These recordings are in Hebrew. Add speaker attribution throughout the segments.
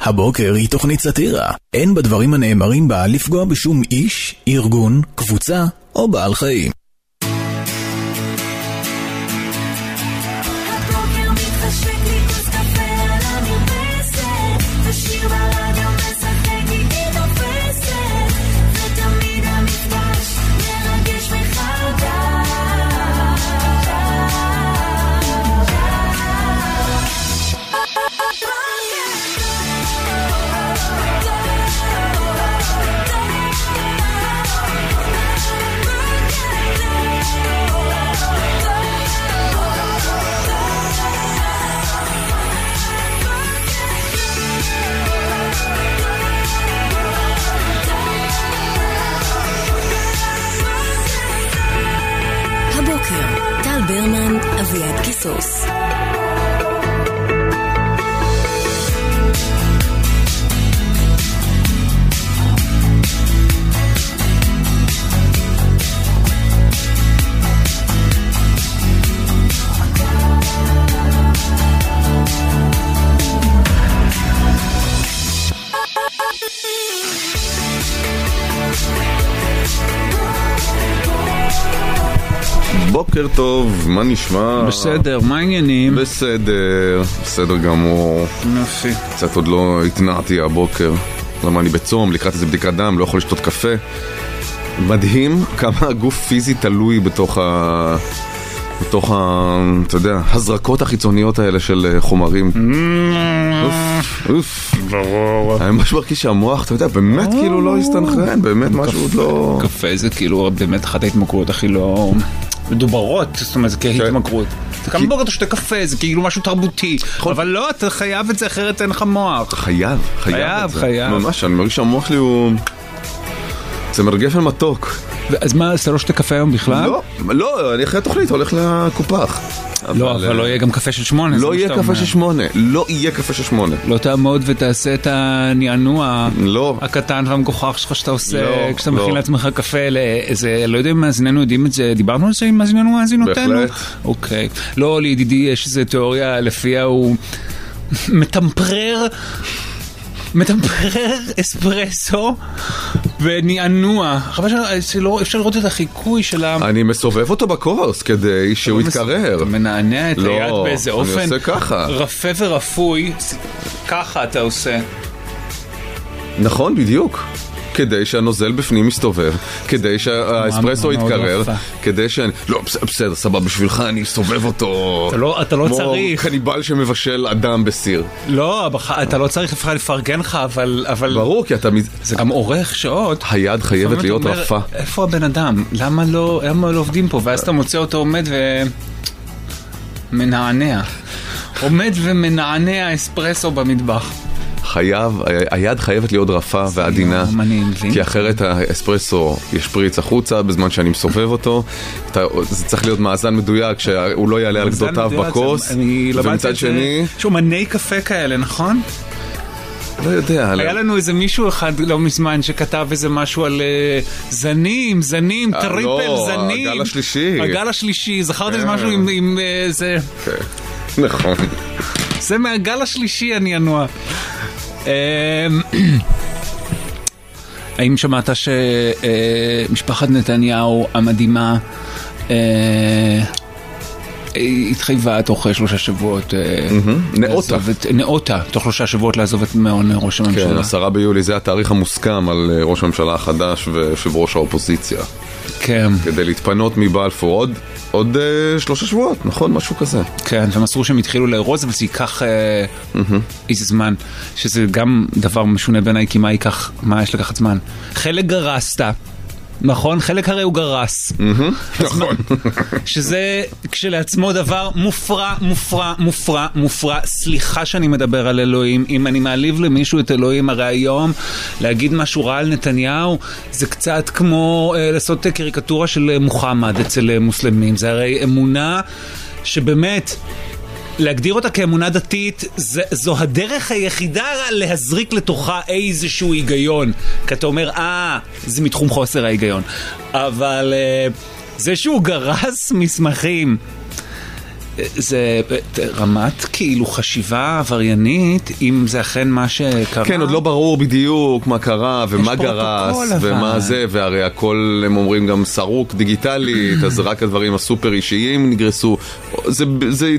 Speaker 1: הבוקר היא תוכנית סאטירה. אין בדברים הנאמרים בה לפגוע בשום איש, ארגון, קבוצה או בעל חיים.
Speaker 2: ברמן, אביעד קיסוס.
Speaker 3: בוקר טוב, מה נשמע?
Speaker 4: בסדר, מה העניינים?
Speaker 3: בסדר גמור.
Speaker 4: יופי.
Speaker 3: קצת עוד לא התנעתי הבוקר. למה אני בצום, לקראת איזה בדיקת דם, לא יכול לשתות קפה. מדהים כמה הגוף פיזי תלוי בתוך אתה יודע, הזרקות החיצוניות האלה של חומרים. אוף.
Speaker 4: ברור.
Speaker 3: אני ממש מרגיש שהמוח, אתה יודע, באמת כאילו לא הסתנכרן, באמת משהו עוד לא...
Speaker 4: קפה זה כאילו באמת אחת ההתמכרויות הכי לא... מדוברות, זאת אומרת, זה כהתמכרות. כמה בוקר אתה שותה קפה, זה כאילו משהו תרבותי. אבל לא, אתה חייב את זה, אחרת אין לך מוח.
Speaker 3: חייב את זה.
Speaker 4: חייב.
Speaker 3: ממש, אני מרגיש שהמוח שלי הוא... זה מרגש על מתוק.
Speaker 4: אז מה, אתה לא שותה קפה היום בכלל?
Speaker 3: לא, אני אחרי התוכנית הולך לקופח.
Speaker 4: לא, אבל לא יהיה גם קפה של 8.
Speaker 3: לא יהיה קפה של 8. לא יהיה קפה של 8.
Speaker 4: לא תעמוד ותעשה את הנענוע הקטן והמגוחך שלך שאתה עושה כשאתה מכין לעצמך קפה לאיזה, לא יודע אם מאזיננו יודעים את זה, דיברנו על זה עם מאזיננו מאזינותינו?
Speaker 3: בהחלט.
Speaker 4: אוקיי. לא, לידידי יש איזו תיאוריה לפיה הוא מטמפרר אספרסו ונענוע. חבל שלא אפשר לראות את החיקוי של
Speaker 3: אני מסובב אותו בקורס כדי שהוא יתקרר.
Speaker 4: אתה מנענע את היד באיזה אופן
Speaker 3: אני עושה ככה.
Speaker 4: רפה ורפוי. ככה אתה עושה.
Speaker 3: נכון, בדיוק. כדי שהנוזל בפנים מסתובב, כדי שהאספרסו יתקרר, כדי שאני... לא, בסדר, סבבה, בשבילך אני אסובב אותו...
Speaker 4: אתה לא צריך.
Speaker 3: כמו קניבל שמבשל אדם בסיר.
Speaker 4: לא, אתה לא צריך לפרגן לך, אבל...
Speaker 3: ברור, כי אתה...
Speaker 4: זה גם אורך שעות.
Speaker 3: היד חייבת להיות רפה.
Speaker 4: איפה הבן אדם? למה לא עובדים פה? ואז אתה מוצא אותו עומד ומנענע. עומד ומנענע אספרסו במטבח.
Speaker 3: היד חייבת להיות רפה ועדינה, כי אחרת האספרסו ישפריץ החוצה בזמן שאני מסובב אותו. זה צריך להיות מאזן מדויק שהוא לא יעלה על גדותיו בכוס, ומצד שני
Speaker 4: שומני קפה כאלה, נכון?
Speaker 3: לא יודע.
Speaker 4: היה לנו איזה מישהו אחד לא מזמן שכתב איזה משהו על זנים, טריפל זנים. הגל השלישי, זכרתי איזה משהו עם זה.
Speaker 3: נכון.
Speaker 4: זה מהגל השלישי אני אנוע. האם שמעת שמשפחת נתניהו המדהימה התחייבה תוך 3 שבועות נאותה תוך 3 שבועות לעזוב את מעון ראש הממשלה?
Speaker 3: כן, 10 ביולי זה התאריך המוסכם על ראש הממשלה החדש ויושב ראש האופוזיציה.
Speaker 4: כן.
Speaker 3: כדי להתפנות מבלפור עוד 3 שבועות, נכון? משהו כזה.
Speaker 4: כן, ומסרו שהם התחילו לארוז, אבל זה ייקח איזה זמן, שזה גם דבר משונה בעיניי, כי מה יש לקחת זמן? חלק גרסת, נכון? חלק הרי הוא גרס.
Speaker 3: נכון.
Speaker 4: שזה כשלעצמו דבר מופרע. סליחה שאני מדבר על אלוהים. אם אני מעליב למישהו את אלוהים, הרי היום להגיד משהו רע על נתניהו זה קצת כמו לעשות קריקטורה של מוחמד אצל מוסלמים. זה הרי אמונה שבאמת להגדיר אותה כאמונה דתית זו הדרך היחידה להזריק לתוכה איזשהו היגיון, כי אתה אומר זה מתחום חוסר ההיגיון, אבל זה שהוא גרס מסמכים זה רמת כאילו חשיבה עבריינית, אם זה אכן מה שקרה.
Speaker 3: כן, עוד לא ברור בדיוק מה קרה ומה גרס ומה זה, והרי הכל הם אומרים גם סרוק דיגיטלית, אז רק הדברים הסופר אישיים נגרסו. זה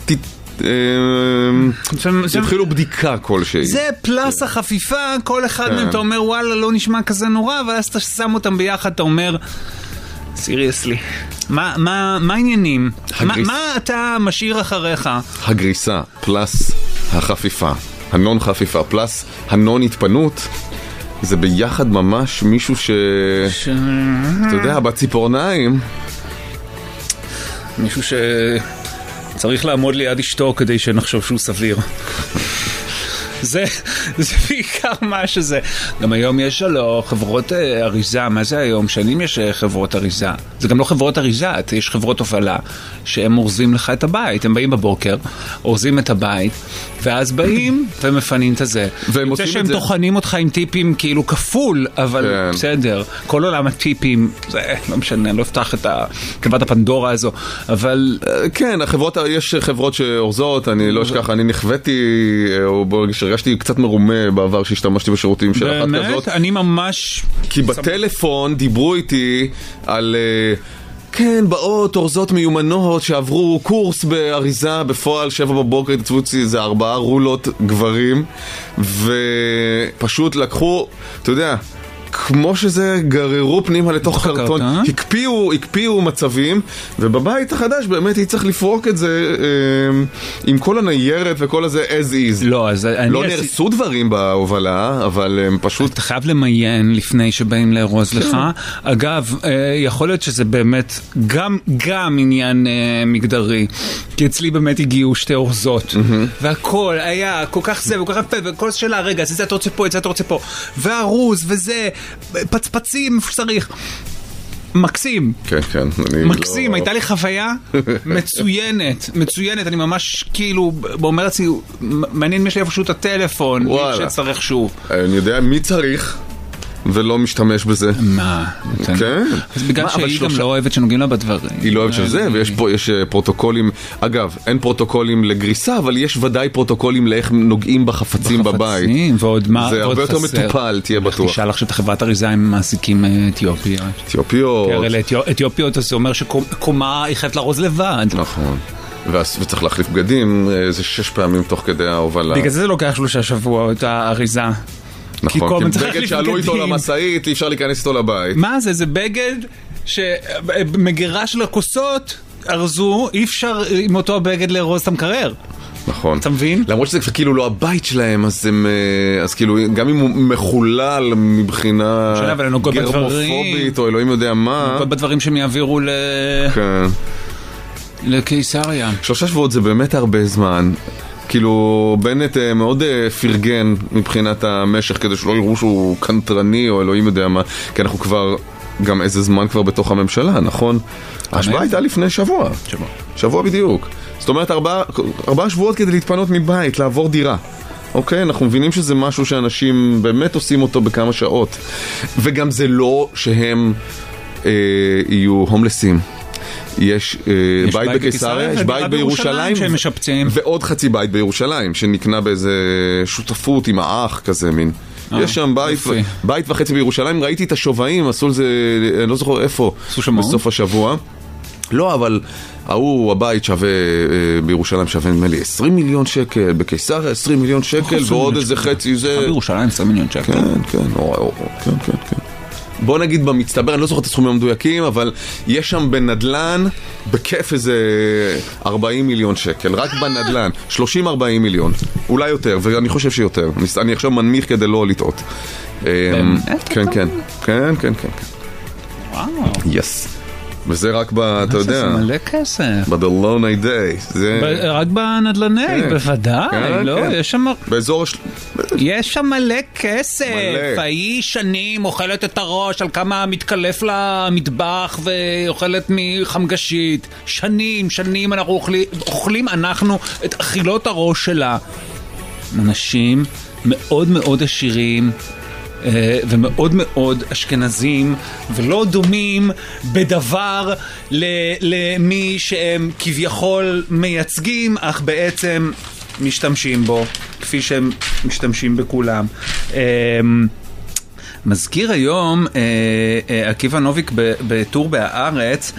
Speaker 3: התחילו בדיקה כלשהי.
Speaker 4: זה פלס החפיפה, כל אחד מהם אתה אומר וואלה לא נשמע כזה נורא, אבל אז אתה שם אותם ביחד, אתה אומר סיריוסלי, מה העניינים? מה אתה משאיר אחריך?
Speaker 3: הגריסה פלס החפיפה, הנון חפיפה פלס הנון התפנות, זה ביחד ממש מישהו אתה יודע, בציפורניים,
Speaker 4: מישהו שצריך לעמוד ליד אשתו כדי שנחשוב שהוא סביר. זה בעיקר מה שזה. גם היום יש לו חברות אריזה. מה זה היום? שנים יש חברות אריזה. זה גם לא חברות אריזה, יש חברות הובלה שהם אורזים לך את הבית. הם באים בבוקר, אורזים את הבית, ואז באים ומפנים את זה. זה שהם תוכנים אותך עם טיפים כאילו כפול, אבל בסדר. כל עולם הטיפים, זה לא משנה, אני לא אפתח את תיבת הפנדורה הזו, אבל
Speaker 3: כן, יש חברות שאורזות, אני לא אשכח, אני נכוויתי, או הרגשתי קצת מרומה בעבר שהשתמשתי בשירותים של אחת כזאת.
Speaker 4: באמת? אני ממש...
Speaker 3: כי בטלפון דיברו איתי על... כן, באות אורזות מיומנות שעברו קורס באריזה, בפועל 7 בבוקר התעצבו איזה 4 רולות גברים, ופשוט לקחו, אתה יודע, כמו שזה גררו פנימה לתוך קרטון, הקפיאו מצבים, ובבית החדש באמת היא צריך לפרוק את זה עם כל הניירת וכל הזה as is. לא נרסו דברים בהובלה, אבל הם פשוט...
Speaker 4: אתה חייב למיין לפני שבאים לארוז לך. אגב, יכול להיות שזה באמת גם עניין מגדרי, כי אצלי באמת הגיעו 2 אורזות, והכל היה כל כך זה וכל כך פה, וכל שאלה, רגע, זה אתה רוצה פה, זה אתה רוצה פה, והרוז וזה פצפצים איפה שצריך. מקסים.
Speaker 3: כן, כן.
Speaker 4: מקסים, הייתה לי חוויה מצוינת, אני ממש כאילו, אומר לעצמי, מעניין מי יש לי איפשהו את הטלפון, מי שצריך שוב.
Speaker 3: אני יודע מי צריך ולא משתמש בזה.
Speaker 4: מה?
Speaker 3: כן.
Speaker 4: אז בגלל שהיא גם לא אוהבת שנוגעים לה בדברים.
Speaker 3: היא לא אוהבת של זה, ויש פרוטוקולים, אגב, אין פרוטוקולים לגריסה, אבל יש ודאי פרוטוקולים לאיך נוגעים בחפצים בבית. זה הרבה יותר מטופל, תהיה בטוח.
Speaker 4: תשאל עכשיו את החברת אריזה עם מעסיקים אתיופיות. אתיופיות זה אומר שקומה היא חייבת לארוז לבד.
Speaker 3: נכון. וצריך להחליף בגדים, זה 6 פעמים תוך כדי ההובלה.
Speaker 4: בגלל זה לוקח 3 שבועות האריזה.
Speaker 3: נכון, כי בגד שעלו איתו למסעית, אי אפשר להיכנס איתו לבית.
Speaker 4: מה זה? זה בגד שמגירה של הכוסות ארזו, אי אפשר עם אותו בגד לארוז את המקרר.
Speaker 3: נכון.
Speaker 4: אתה מבין?
Speaker 3: למרות שזה כאילו לא הבית שלהם, אז כאילו, גם אם הוא מחולל מבחינה גרמופובית, או אלוהים יודע מה.
Speaker 4: נוגעות בדברים שהם יעבירו לקיסריה.
Speaker 3: 3 שבועות זה באמת הרבה זמן. כאילו בנט מאוד פרגן מבחינת המשך כדי שלא יראו שהוא קנטרני או אלוהים יודע מה, כי אנחנו כבר גם איזה זמן כבר בתוך הממשלה, נכון? ההשבעה הייתה לפני שבוע בדיוק. זאת אומרת 4 שבועות כדי להתפנות מבית, לעבור דירה. אוקיי, אנחנו מבינים שזה משהו שאנשים באמת עושים אותו בכמה שעות, וגם זה לא שהם יהיו הומלסים. יש בית בקיסריה, יש בית בירושלים, ועוד חצי בית בירושלים שנקנה באיזה שותפות עם האח כזה מין. יש שם בית וחצי בירושלים, ראיתי את השובעים, עשו לזה, אני לא זוכר איפה, בסוף השבוע. לא, אבל הבית שווה בירושלים שווה נדמה לי 20 מיליון שקל, בקיסריה 20 מיליון שקל, ועוד איזה חצי זה...
Speaker 4: בירושלים 20 מיליון שקל.
Speaker 3: כן. בוא נגיד במצטבר, אני לא זוכר את הסכומים המדויקים, אבל יש שם בנדלן, בכיף איזה 40 מיליון שקל, רק בנדלן, 30-40 מיליון, אולי יותר, ואני חושב שיותר, אני עכשיו מנמיך כדי לא לטעות. כן.
Speaker 4: וואו.
Speaker 3: יס. וזה רק אתה יודע,
Speaker 4: זה מלא כסף.
Speaker 3: בדלוני דיי.
Speaker 4: רק בנדלני, בוודאי, לא? יש שם...
Speaker 3: באזור...
Speaker 4: יש שם מלא כסף. האיש שנים אוכלת את הראש על כמה מתקלף למטבח ואוכלת מחמגשית. שנים אנחנו אוכלים את אכילות הראש שלה. אנשים מאוד מאוד עשירים ומאוד מאוד אשכנזים, ולא דומים בדבר למי שהם כביכול מייצגים, אך בעצם משתמשים בו, כפי שהם משתמשים בכולם. מזכיר היום עקיבא נוביק בטור בהארץ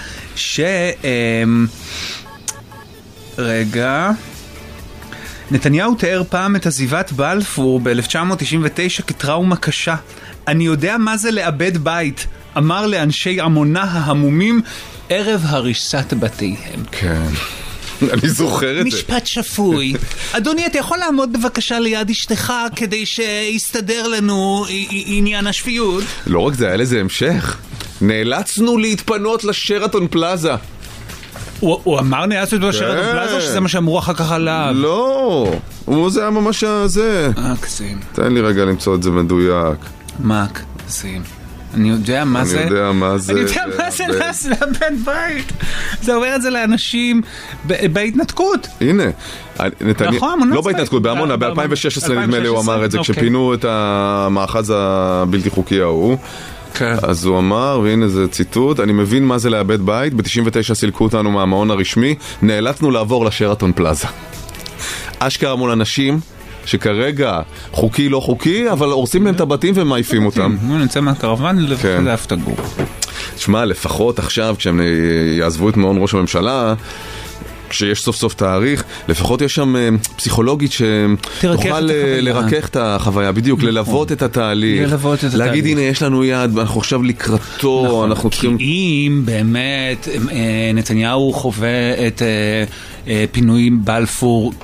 Speaker 4: נתניהו תיאר פעם את עזיבת בלפור ב-1999 כטראומה קשה. אני יודע מה זה לאבד בית, אמר לאנשי עמונה ההמומים ערב הריסת בתיהם.
Speaker 3: כן, אני זוכר את זה.
Speaker 4: משפט שפוי. אדוני, אתה יכול לעמוד בבקשה ליד אשתך כדי שיסתדר לנו עניין השפיות?
Speaker 3: לא רק זה, היה לזה המשך. נאלצנו להתפנות לשרתון פלאזה.
Speaker 4: הוא אמר נאלצנו להתפנות לשרתון פלאזה, שזה מה שאמרו אחר כך עליו?
Speaker 3: לא, זה היה ממש זה.
Speaker 4: קסים.
Speaker 3: תן לי רגע למצוא את זה מדויק.
Speaker 4: מה קסים? אני יודע מה זה.
Speaker 3: אני יודע מה זה
Speaker 4: לאבד בית. זה אומר את זה לאנשים בהתנתקות.
Speaker 3: הנה,
Speaker 4: נכון,
Speaker 3: לא בהתנתקות, בעמונה, ב-2016 נדמה לי הוא אמר את זה, כשפינו את המאחז הבלתי חוקי ההוא. אז הוא אמר, והנה זה ציטוט, אני מבין מה זה לאבד בית, ב-99 סילקו אותנו מהמעון הרשמי, נאלצנו לעבור לשרתון פלאזה. אשכרה מול אנשים שכרגע חוקי לא חוקי, אבל הורסים להם את הבתים ומעיפים אותם.
Speaker 4: נמצא מהקרוון לאף תגור.
Speaker 3: תשמע, לפחות עכשיו כשהם יעזבו את מעון ראש הממשלה, כשיש סוף סוף תאריך, לפחות יש שם פסיכולוגית שתוכל לרכך את החוויה, בדיוק, ללוות את התהליך, להגיד הנה יש לנו יד, אנחנו עכשיו לקראתו, אנחנו צריכים...
Speaker 4: כי אם באמת נתניהו חווה את פינויים בלפור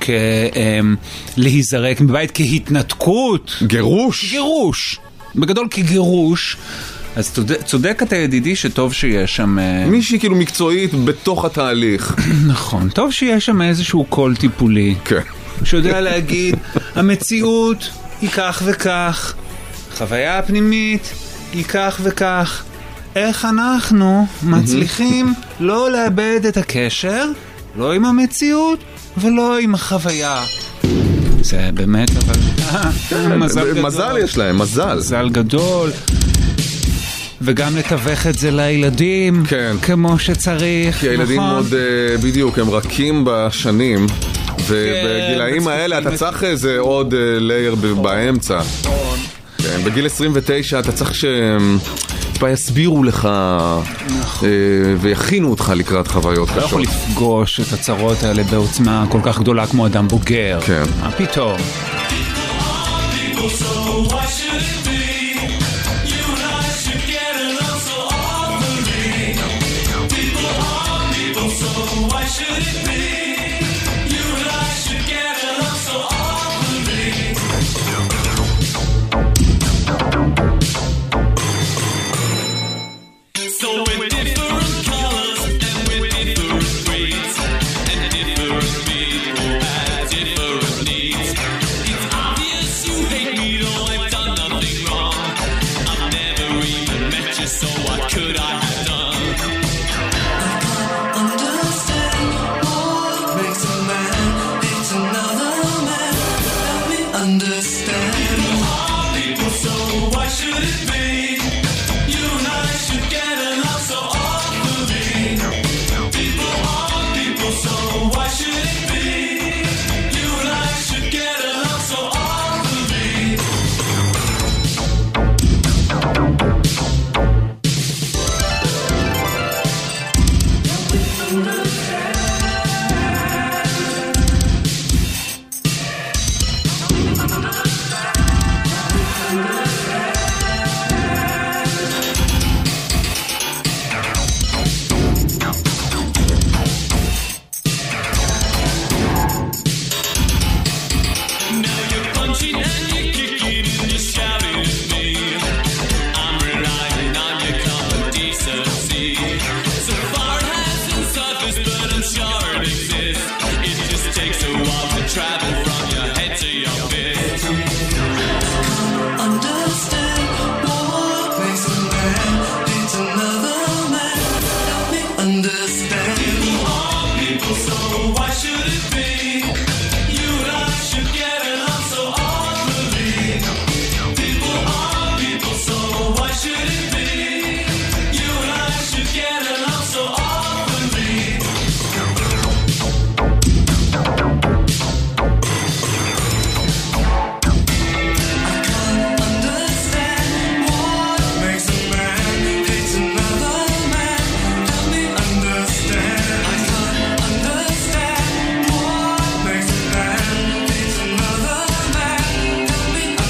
Speaker 4: להיזרק מבית כהתנתקות, גירוש, בגדול כגירוש, אז צודק אתה ידידי שטוב שיש שם...
Speaker 3: מישהי כאילו מקצועית בתוך התהליך.
Speaker 4: נכון, טוב שיש שם איזשהו קול טיפולי.
Speaker 3: כן.
Speaker 4: שיודע להגיד, המציאות היא כך וכך, החוויה הפנימית היא כך וכך. איך אנחנו מצליחים לא לאבד את הקשר, לא עם המציאות ולא עם החוויה. זה באמת, אבל...
Speaker 3: מזל יש להם, מזל.
Speaker 4: מזל גדול. וגם לתווך את זה לילדים,
Speaker 3: כן.
Speaker 4: כמו שצריך.
Speaker 3: כי הילדים
Speaker 4: נכון?
Speaker 3: עוד בדיוק, הם רכים בשנים, ובגילאים האלה אתה צריך איזה עוד לייר באמצע. כן, בגיל 29 אתה צריך יסבירו לך ויכינו אותך לקראת חוויות קשות.
Speaker 4: אתה לא יכול לפגוש את הצרות האלה בעוצמה כל כך גדולה כמו אדם בוגר.
Speaker 3: כן.
Speaker 4: מה פתאום?
Speaker 5: Nothing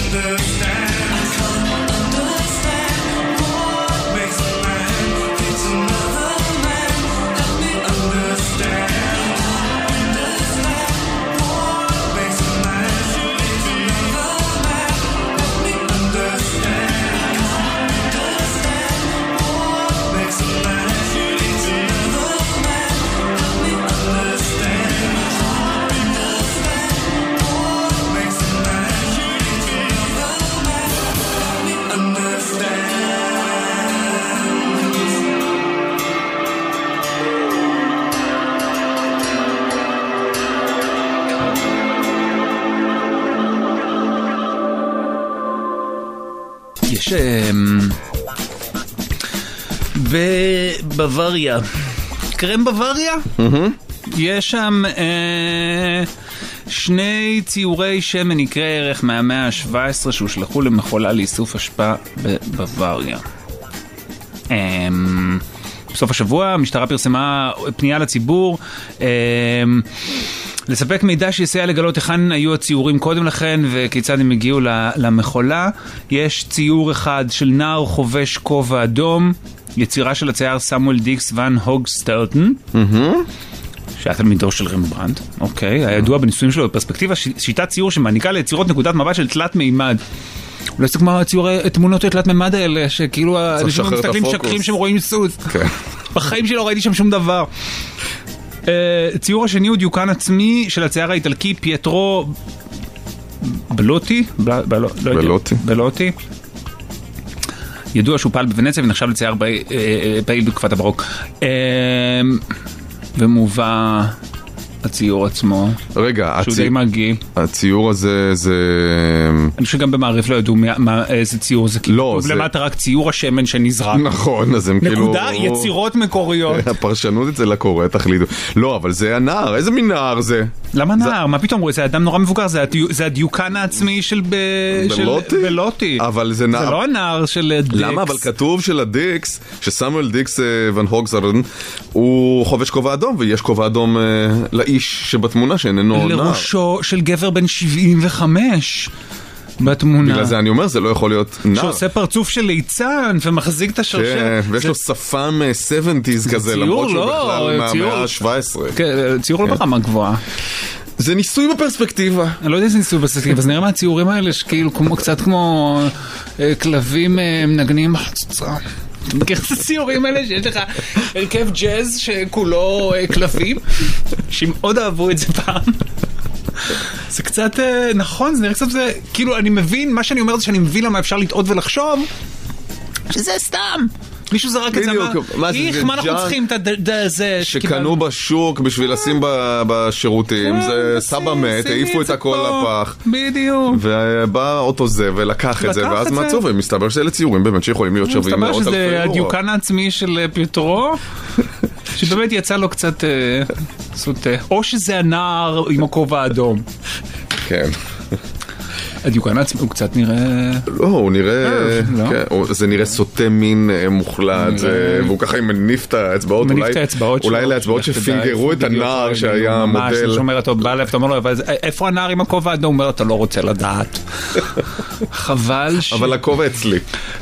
Speaker 4: יש בבווריה, קרם בווריה? יש שם שני ציורי שמן יקרי ערך מהמאה ה-17 שהושלחו למכולה לאיסוף אשפה בבווריה. בסוף השבוע המשטרה פרסמה פנייה לציבור לספק מידע שיסייע לגלות היכן היו הציורים קודם לכן וכיצד הם הגיעו למכולה. יש ציור אחד של נער חובש כובע אדום, יצירה של הצייר סמואל דיקס ון הוגסטלטן, שהיה תלמידו של רמברנדט, אוקיי, הידוע בניסויים שלו בפרספקטיבה, שיטת ציור שמעניקה ליצירות נקודת מבט של תלת מימד. אולי זה כמו תמונות תלת מימד האלה, שכאילו אנשים מסתכלים שקרים שהם רואים סוס. בחיים שלי לא ראיתי שם שום דבר. ציור השני הוא דיוקן עצמי של הצייר האיטלקי פייטרו בלוטי, ידוע שהוא פעל בוונציה ונחשב לצייר פעיל בתקופת הברוק, ומובא הציור עצמו.
Speaker 3: רגע,
Speaker 4: שהוא די מגיע.
Speaker 3: הציור הזה זה...
Speaker 4: אני חושב שגם במעריף לא ידעו איזה ציור זה, כאילו למטה רק ציור השמן שנזרק.
Speaker 3: נכון, אז הם כאילו...
Speaker 4: נקודה, יצירות מקוריות.
Speaker 3: הפרשנות אצל הקורא, תחליטו. לא, אבל זה הנער, איזה מין נער זה?
Speaker 4: למה נער? מה פתאום? זה אדם נורא מבוגר, זה הדיוקן העצמי של בלוטי.
Speaker 3: אבל זה נער.
Speaker 4: זה לא הנער של דיקס.
Speaker 3: למה? אבל כתוב של הדיקס, שסמואל דיקס ון הוגסטלטן, הוא חובש כובע אדום, ויש כובע אדום לאיש שבתמונה שאיננו נער.
Speaker 4: לראשו של גבר בן 75 בתמונה.
Speaker 3: בגלל זה אני אומר, זה לא יכול להיות נער.
Speaker 4: שעושה פרצוף של ליצן ומחזיק את השרשרת.
Speaker 3: כן, ויש לו שפם 70s כזה, למרות שהוא בכלל מהמאה ה-17.
Speaker 4: כן, ציור לא ברמה גבוהה.
Speaker 3: זה ניסוי בפרספקטיבה.
Speaker 4: אני לא יודע איזה ניסוי בפרספקטיבה, אז נראה מהציורים האלה שכאילו קצת כמו כלבים מנגנים בחצוצרה. אתה מכיר את הציורים האלה שיש לך הרכב ג'אז שכולו כלבים? שמאוד אהבו את זה פעם. זה קצת, נכון, זה נראה קצת, כאילו אני מבין, מה שאני אומר זה שאני מבין למה אפשר לטעות ולחשוב שזה סתם. מישהו זרק את זה, מה אנחנו צריכים את זה
Speaker 3: שקנו בשוק בשביל לשים בשירותים, זה סבא מת, העיפו את הכל לפח,
Speaker 4: בדיוק,
Speaker 3: ובא אותו זה ולקח את זה, ואז מצאו, ומסתבר שאלה ציורים באמת שיכולים להיות שווים מאות אלפי
Speaker 4: אירו. מסתבר שזה הדיוקן העצמי של פייטרו, שבאמת יצא לו קצת סוטה, או שזה הנער עם הכובע האדום.
Speaker 3: כן.
Speaker 4: הדיוקן עצמו, הוא קצת נראה...
Speaker 3: לא, הוא נראה... זה נראה סוטה מין מוחלט, והוא ככה מניף את האצבעות, אולי לאצבעות שפינגרו את הנער שהיה מודל.
Speaker 4: ממש, הוא אומר, אתה בא לב, אתה אומר לו, איפה הנער עם הכובע האדום? הוא אומר, אתה לא רוצה לדעת. חבל ש...
Speaker 3: אבל הכובע אצלי.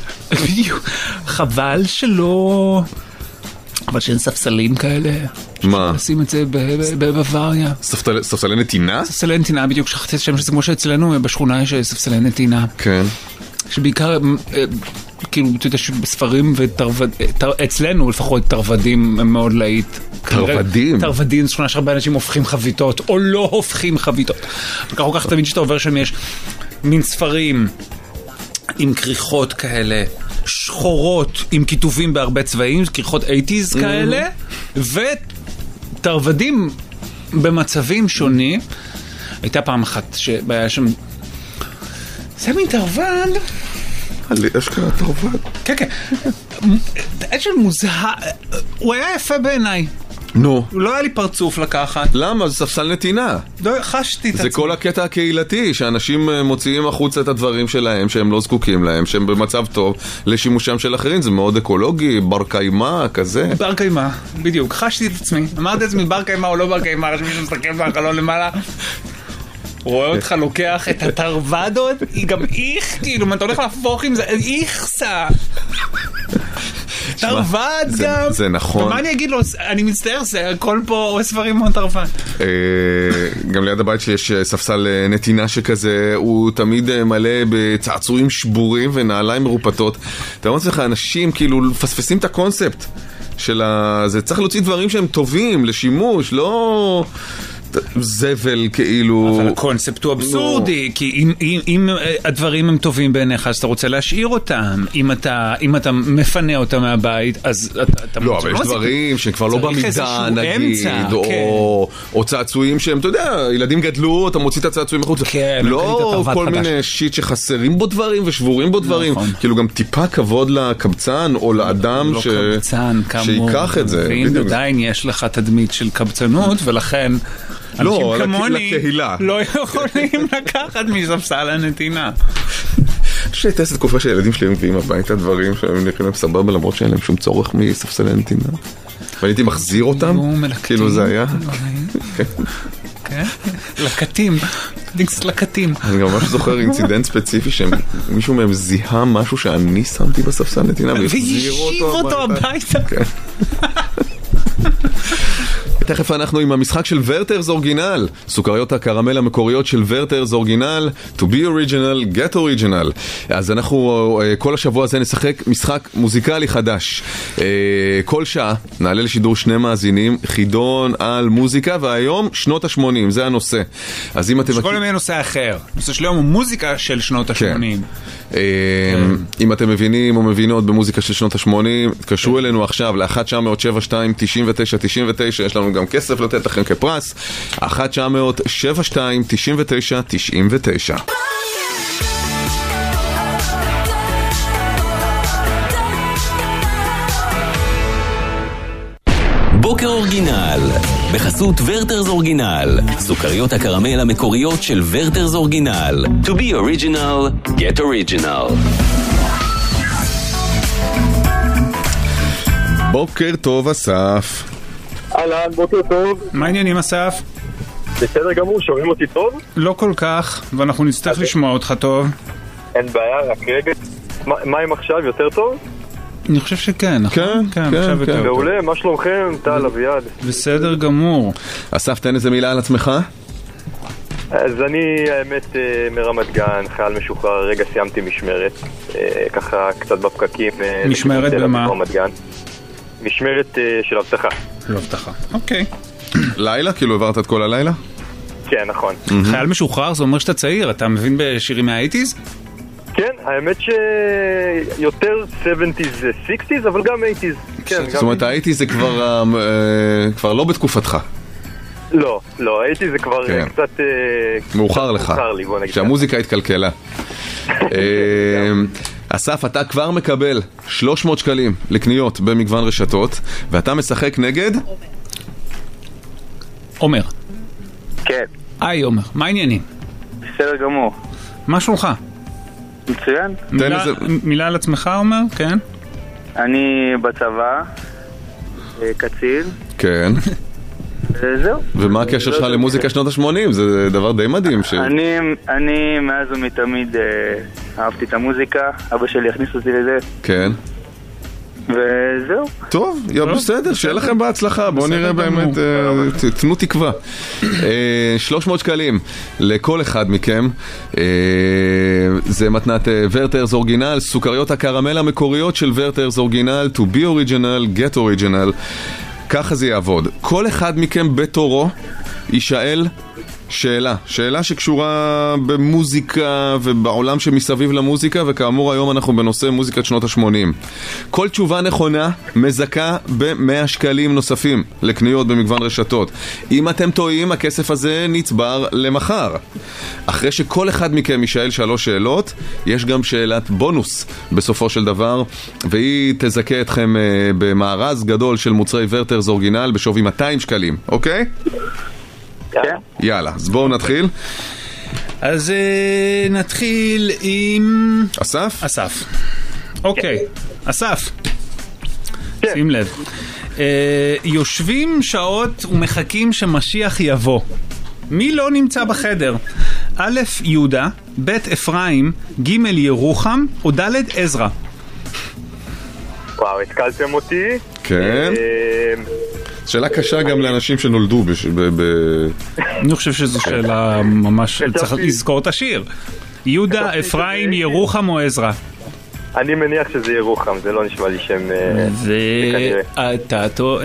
Speaker 4: חבל שלא... אבל שאין ספסלים כאלה.
Speaker 3: מה?
Speaker 4: לשים את זה בבווריה.
Speaker 3: ספסלי נתינה?
Speaker 4: ספסלי נתינה, בדיוק שכחתי את השם שזה כמו שאצלנו בשכונה יש ספסלי נתינה.
Speaker 3: כן.
Speaker 4: שבעיקר, כאילו, אתה יודע שבספרים אצלנו לפחות תרבדים הם מאוד להיט.
Speaker 3: תרבדים?
Speaker 4: תרבדים, זו שכונה שהרבה אנשים הופכים חביתות, או לא הופכים חביתות. וכך או כך תמיד שאתה עובר שם יש מין ספרים עם כריכות כאלה. שחורות עם כיתובים בהרבה צבעים, כריכות 80s כאלה, ותרבדים במצבים שונים. הייתה פעם אחת שהיה שם... זה מין תרווד...
Speaker 3: יש כאלה תרווד?
Speaker 4: כן, כן. אצ'ל מוזהה... הוא היה יפה בעיניי.
Speaker 3: נו.
Speaker 4: לא היה לי פרצוף לקחת.
Speaker 3: למה? זה ספסל נתינה.
Speaker 4: לא, חשתי את עצמי.
Speaker 3: זה כל הקטע הקהילתי, שאנשים מוציאים החוצה את הדברים שלהם, שהם לא זקוקים להם, שהם במצב טוב לשימושם של אחרים. זה מאוד אקולוגי, בר קיימה, כזה.
Speaker 4: בר קיימה, בדיוק. חשתי את עצמי. אמרתי את עצמי בר קיימה או לא בר קיימה, שמישהו מסתכל בחלון למעלה. רואה אותך לוקח את התרוודות, היא גם איך, כאילו, מה אתה הולך להפוך עם זה, איכסה. תרווד גם.
Speaker 3: זה נכון.
Speaker 4: מה אני אגיד לו, אני מצטער, זה הכל פה ספרים מאוד תרווד.
Speaker 3: גם ליד הבית שיש ספסל נתינה שכזה, הוא תמיד מלא בצעצועים שבורים ונעליים מרופטות. אתה אומר לך, אנשים כאילו מפספסים את הקונספט של זה צריך להוציא דברים שהם טובים לשימוש, לא זבל כאילו. אבל
Speaker 4: הקונספט הוא אבסורדי, כי אם הדברים הם טובים בעיניך, אז אתה רוצה להשאיר אותם. אם אתה מפנה אותם מהבית, אז אתה...
Speaker 3: לא, אבל יש דברים שכבר לא במידה, נגיד, או צעצועים שהם, אתה יודע, ילדים גדלו, אתה מוציא את הצעצועים מחוץ. לא כל מיני שיט שחסרים בו דברים ושבורים בו דברים. כאילו גם טיפה כבוד לקבצן או לאדם שיקח את זה.
Speaker 4: ואם עדיין יש לך תדמית של קבצנות, ולכן...
Speaker 3: לא, לקהילה.
Speaker 4: לא יכולים לקחת מספסל הנתינה.
Speaker 3: שהייתה איזו תקופה שהילדים שלי מביאים הביתה דברים שהם נראים להם סבבה למרות שאין להם שום צורך מספסל הנתינה. ואני הייתי מחזיר אותם, כאילו זה היה.
Speaker 4: כן, לקטים. לקטים.
Speaker 3: אני גם ממש זוכר אינצידנט ספציפי שמישהו מהם זיהה משהו שאני שמתי בספסל הנתינה
Speaker 4: והחזיר אותו הביתה. כן.
Speaker 3: תכף אנחנו עם המשחק של ורטרס אורגינל, סוכריות הקרמל המקוריות של ורטרס אורגינל, to be original, get original. אז אנחנו כל השבוע הזה נשחק משחק מוזיקלי חדש. כל שעה נעלה לשידור 2 מאזינים, חידון על מוזיקה, והיום שנות ה-80, זה הנושא. אז אם אתם...
Speaker 4: שכל ימי נושא אחר. נושא של היום הוא מוזיקה של שנות ה-80.
Speaker 3: אם אתם מבינים או מבינות במוזיקה של שנות ה-80, תקשרו אלינו עכשיו ל-1-900-72-99-99, יש לנו גם כסף לתת לכם כפרס, 1-900-72-99-99.
Speaker 2: בוקר אורגינל, בחסות ורטרס אורגינל, סוכריות הקרמל המקוריות של ורטרס אורגינל. To be original, get original.
Speaker 3: בוקר טוב אסף.
Speaker 5: אהלן, בוקר טוב.
Speaker 4: מה העניינים אסף?
Speaker 5: בסדר גמור, שומעים אותי טוב?
Speaker 4: לא כל כך, ואנחנו נצטרך לשמוע אותך טוב.
Speaker 5: אין בעיה, רק רגע. מה עם עכשיו, יותר טוב?
Speaker 4: אני חושב שכן, נכון?
Speaker 3: כן.
Speaker 5: מעולה, מה שלומכם? טל, אביעד.
Speaker 4: בסדר גמור.
Speaker 3: אסף, תן איזה מילה על עצמך?
Speaker 5: אז אני, האמת, מרמת גן, חייל משוחרר, רגע סיימתי משמרת, ככה קצת בפקקים.
Speaker 4: משמרת במה?
Speaker 5: משמרת של הבטחה.
Speaker 4: של הבטחה, אוקיי.
Speaker 3: לילה? כאילו עברת את כל הלילה?
Speaker 5: כן, נכון.
Speaker 4: חייל משוחרר, זה אומר שאתה צעיר, אתה מבין בשירים מה-80s?
Speaker 5: כן, האמת שיותר 70s, 60s, אבל גם 80s.
Speaker 3: זאת אומרת, ה-80s זה כבר לא בתקופתך.
Speaker 5: לא, הייתי זה כבר קצת
Speaker 3: מאוחר לך, שהמוזיקה התקלקלה. אסף, אתה כבר מקבל 300 שקלים לקניות במגוון רשתות, ואתה משחק נגד?
Speaker 4: עומר.
Speaker 5: כן.
Speaker 4: היי עומר, מה העניינים?
Speaker 5: בסדר גמור.
Speaker 4: מה שלומך?
Speaker 5: מצוין.
Speaker 4: מילה על עצמך עומר? כן.
Speaker 5: אני בצבא, קצין.
Speaker 3: כן.
Speaker 5: זהו.
Speaker 3: ומה הקשר שלך למוזיקה שנות ה-80? זה דבר די מדהים.
Speaker 5: אני מאז ומתמיד אהבתי את המוזיקה, אבא שלי הכניס אותי לזה.
Speaker 3: כן.
Speaker 5: וזהו.
Speaker 3: טוב, בסדר, שיהיה לכם בהצלחה. בואו נראה באמת, תנו תקווה. 300 שקלים לכל אחד מכם. זה מתנת ורטרס אורגינל, סוכריות הקרמל המקוריות של ורטרס אורגינל, to be original, get original. ככה זה יעבוד. כל אחד מכם בתורו יישאל שאלה שקשורה במוזיקה ובעולם שמסביב למוזיקה, וכאמור היום אנחנו בנושא מוזיקת שנות ה-80. כל תשובה נכונה מזכה ב100 שקלים נוספים לקניות במגוון רשתות. אם אתם טועים, הכסף הזה נצבר למחר. אחרי שכל אחד מכם יישאל 3 שאלות, יש גם שאלת בונוס בסופו של דבר, והיא תזכה אתכם במארז גדול של מוצרי ורטרס אורגינל בשווי 200 שקלים, אוקיי?
Speaker 5: כן.
Speaker 3: יאללה, אז בואו נתחיל.
Speaker 4: אז נתחיל עם... אסף. אוקיי, אסף. שים לב. יושבים שעות ומחכים שמשיח יבוא. מי לא נמצא בחדר? א' יהודה, ב' אפרים, ג' ירוחם או ד' עזרא?
Speaker 5: וואו, התקלתם אותי.
Speaker 3: כן. שאלה קשה גם לאנשים שנולדו
Speaker 4: אני חושב שזו שאלה ממש, צריך לזכור את השיר. יהודה, אפרים, ירוחם או עזרא?
Speaker 5: אני מניח שזה ירוחם, זה לא נשמע לי שם...
Speaker 4: ואתה טועה.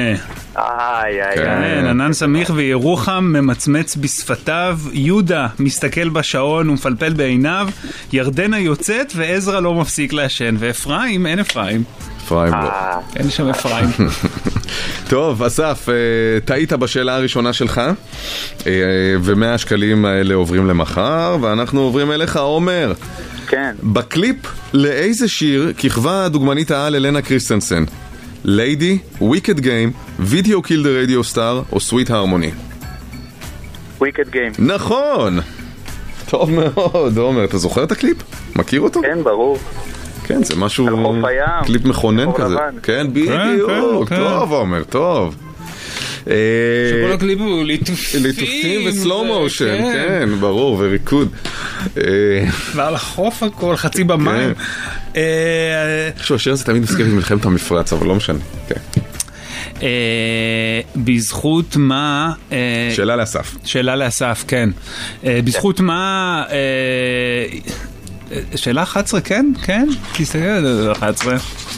Speaker 5: כן,
Speaker 4: ענן סמיך וירוחם ממצמץ בשפתיו, יהודה מסתכל בשעון ומפלפל בעיניו, ירדנה יוצאת ועזרא לא מפסיק לעשן, ואפרים, אין אפרים.
Speaker 3: אפרים לא.
Speaker 4: אין שם אפרים.
Speaker 3: טוב, אסף, טעית בשאלה הראשונה שלך, ו100 שקלים האלה עוברים למחר, ואנחנו עוברים אליך, עומר.
Speaker 6: כן.
Speaker 3: בקליפ לאיזה שיר כיכבה הדוגמנית העל אלנה קריסטנסן? ליידי, וויקד גיים, וידאו קיל דה רדיו סטאר או סוויט הרמוני?
Speaker 6: וויקד גיים.
Speaker 3: נכון! טוב מאוד, עומר, אתה זוכר את הקליפ? מכיר אותו?
Speaker 6: כן, ברור.
Speaker 3: כן, זה משהו...
Speaker 6: על חוף הים.
Speaker 3: קליפ מכונן כזה. כן, בדיוק. טוב, עומר, טוב.
Speaker 4: שכל הקליפ הוא
Speaker 3: ליטופים וסלואו מושן, כן, ברור, וריקוד.
Speaker 4: ועל החוף הכל, חצי במים.
Speaker 3: השיר הזה תמיד מסכים עם מלחמת המפרץ, אבל לא משנה.
Speaker 4: בזכות מה...
Speaker 3: שאלה לאסף.
Speaker 4: שאלה לאסף, כן. בזכות מה... שאלה 11, כן? כן? תסתכל על 11.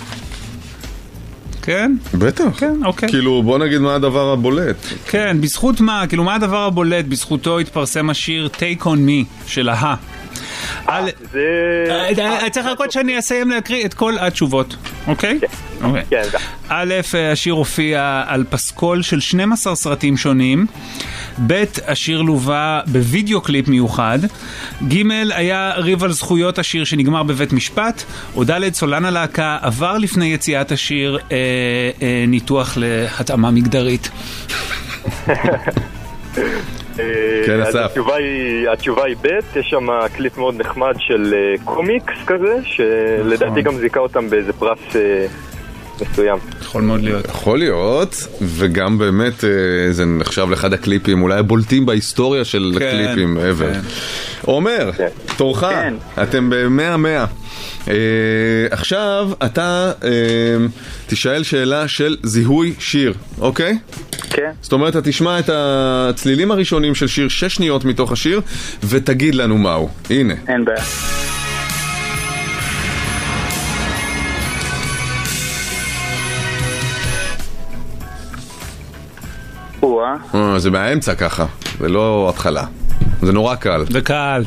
Speaker 4: כן?
Speaker 3: בטח.
Speaker 4: כן, אוקיי.
Speaker 3: כאילו, בוא נגיד מה הדבר הבולט.
Speaker 4: כן, בזכות מה? כאילו, מה הדבר הבולט? בזכותו התפרסם השיר Take on Me של ההה. צריך רק עוד שאני אסיים להקריא את כל התשובות, אוקיי?
Speaker 5: כן.
Speaker 4: א', השיר הופיע על פסקול של 12 סרטים שונים, ב', השיר לווה בווידאו קליפ מיוחד, ג', היה ריב על זכויות השיר שנגמר בבית משפט, או ד', סולן הלהקה עבר לפני יציאת השיר ניתוח להתאמה מגדרית.
Speaker 3: כן, אסף.
Speaker 5: התשובה היא ב', יש שם קליפ מאוד נחמד של קומיקס כזה, שלדעתי גם זיקה אותם באיזה פרס מסוים.
Speaker 4: יכול מאוד להיות.
Speaker 3: יכול להיות, וגם באמת זה נחשב לאחד הקליפים אולי הבולטים בהיסטוריה של הקליפים ever. עומר, תורך, אתם ב-100-100. עכשיו אתה תשאל שאלה של זיהוי שיר, אוקיי?
Speaker 6: כן.
Speaker 3: זאת אומרת, אתה תשמע את הצלילים הראשונים של שיר 6 שניות מתוך השיר, ותגיד לנו מהו. הנה.
Speaker 6: אין בעיה.
Speaker 3: זה מהאמצע ככה, זה לא התחלה. זה נורא קל.
Speaker 4: זה קל.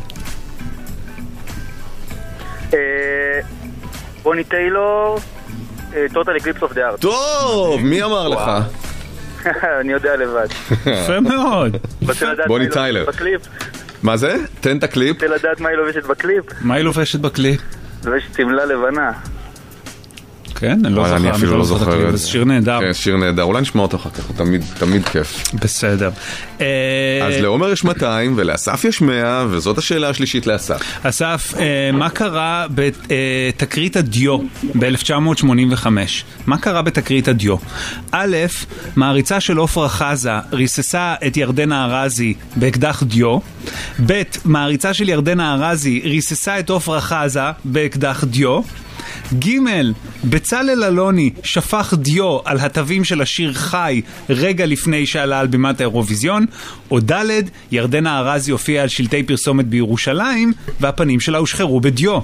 Speaker 6: בוני טיילור, Total Eclipse of the Heart.
Speaker 3: טוב, מי אמר לך?
Speaker 6: אני יודע לבד.
Speaker 4: יפה מאוד.
Speaker 3: בוני טיילר. מה זה? תן את הקליפ.
Speaker 6: רוצה לדעת מה היא לובשת בקליפ?
Speaker 4: מה היא לובשת בקליפ?
Speaker 6: לובשת צמלה לבנה.
Speaker 4: כן, אני
Speaker 3: אפילו לא זוכר.
Speaker 4: זה שיר נהדר.
Speaker 3: כן, שיר נהדר. אולי נשמע אותו אחר כך, הוא תמיד כיף.
Speaker 4: בסדר.
Speaker 3: אז לעומר יש 200 ולאסף יש 100, וזאת השאלה השלישית לאסף.
Speaker 4: אסף, מה קרה בתקרית הדיו ב-1985? מה קרה בתקרית הדיו? א', מעריצה של עופרה חזה ריססה את ירדנה ארזי באקדח דיו. ב', מעריצה של ירדנה ארזי ריססה את עופרה חזה באקדח דיו. ג', בצלאל אלוני שפך דיו על התווים של השיר חי רגע לפני שעלה על בימת האירוויזיון, או ד', ירדנה ארזי הופיעה על שלטי פרסומת בירושלים והפנים שלה הושחרו בדיו.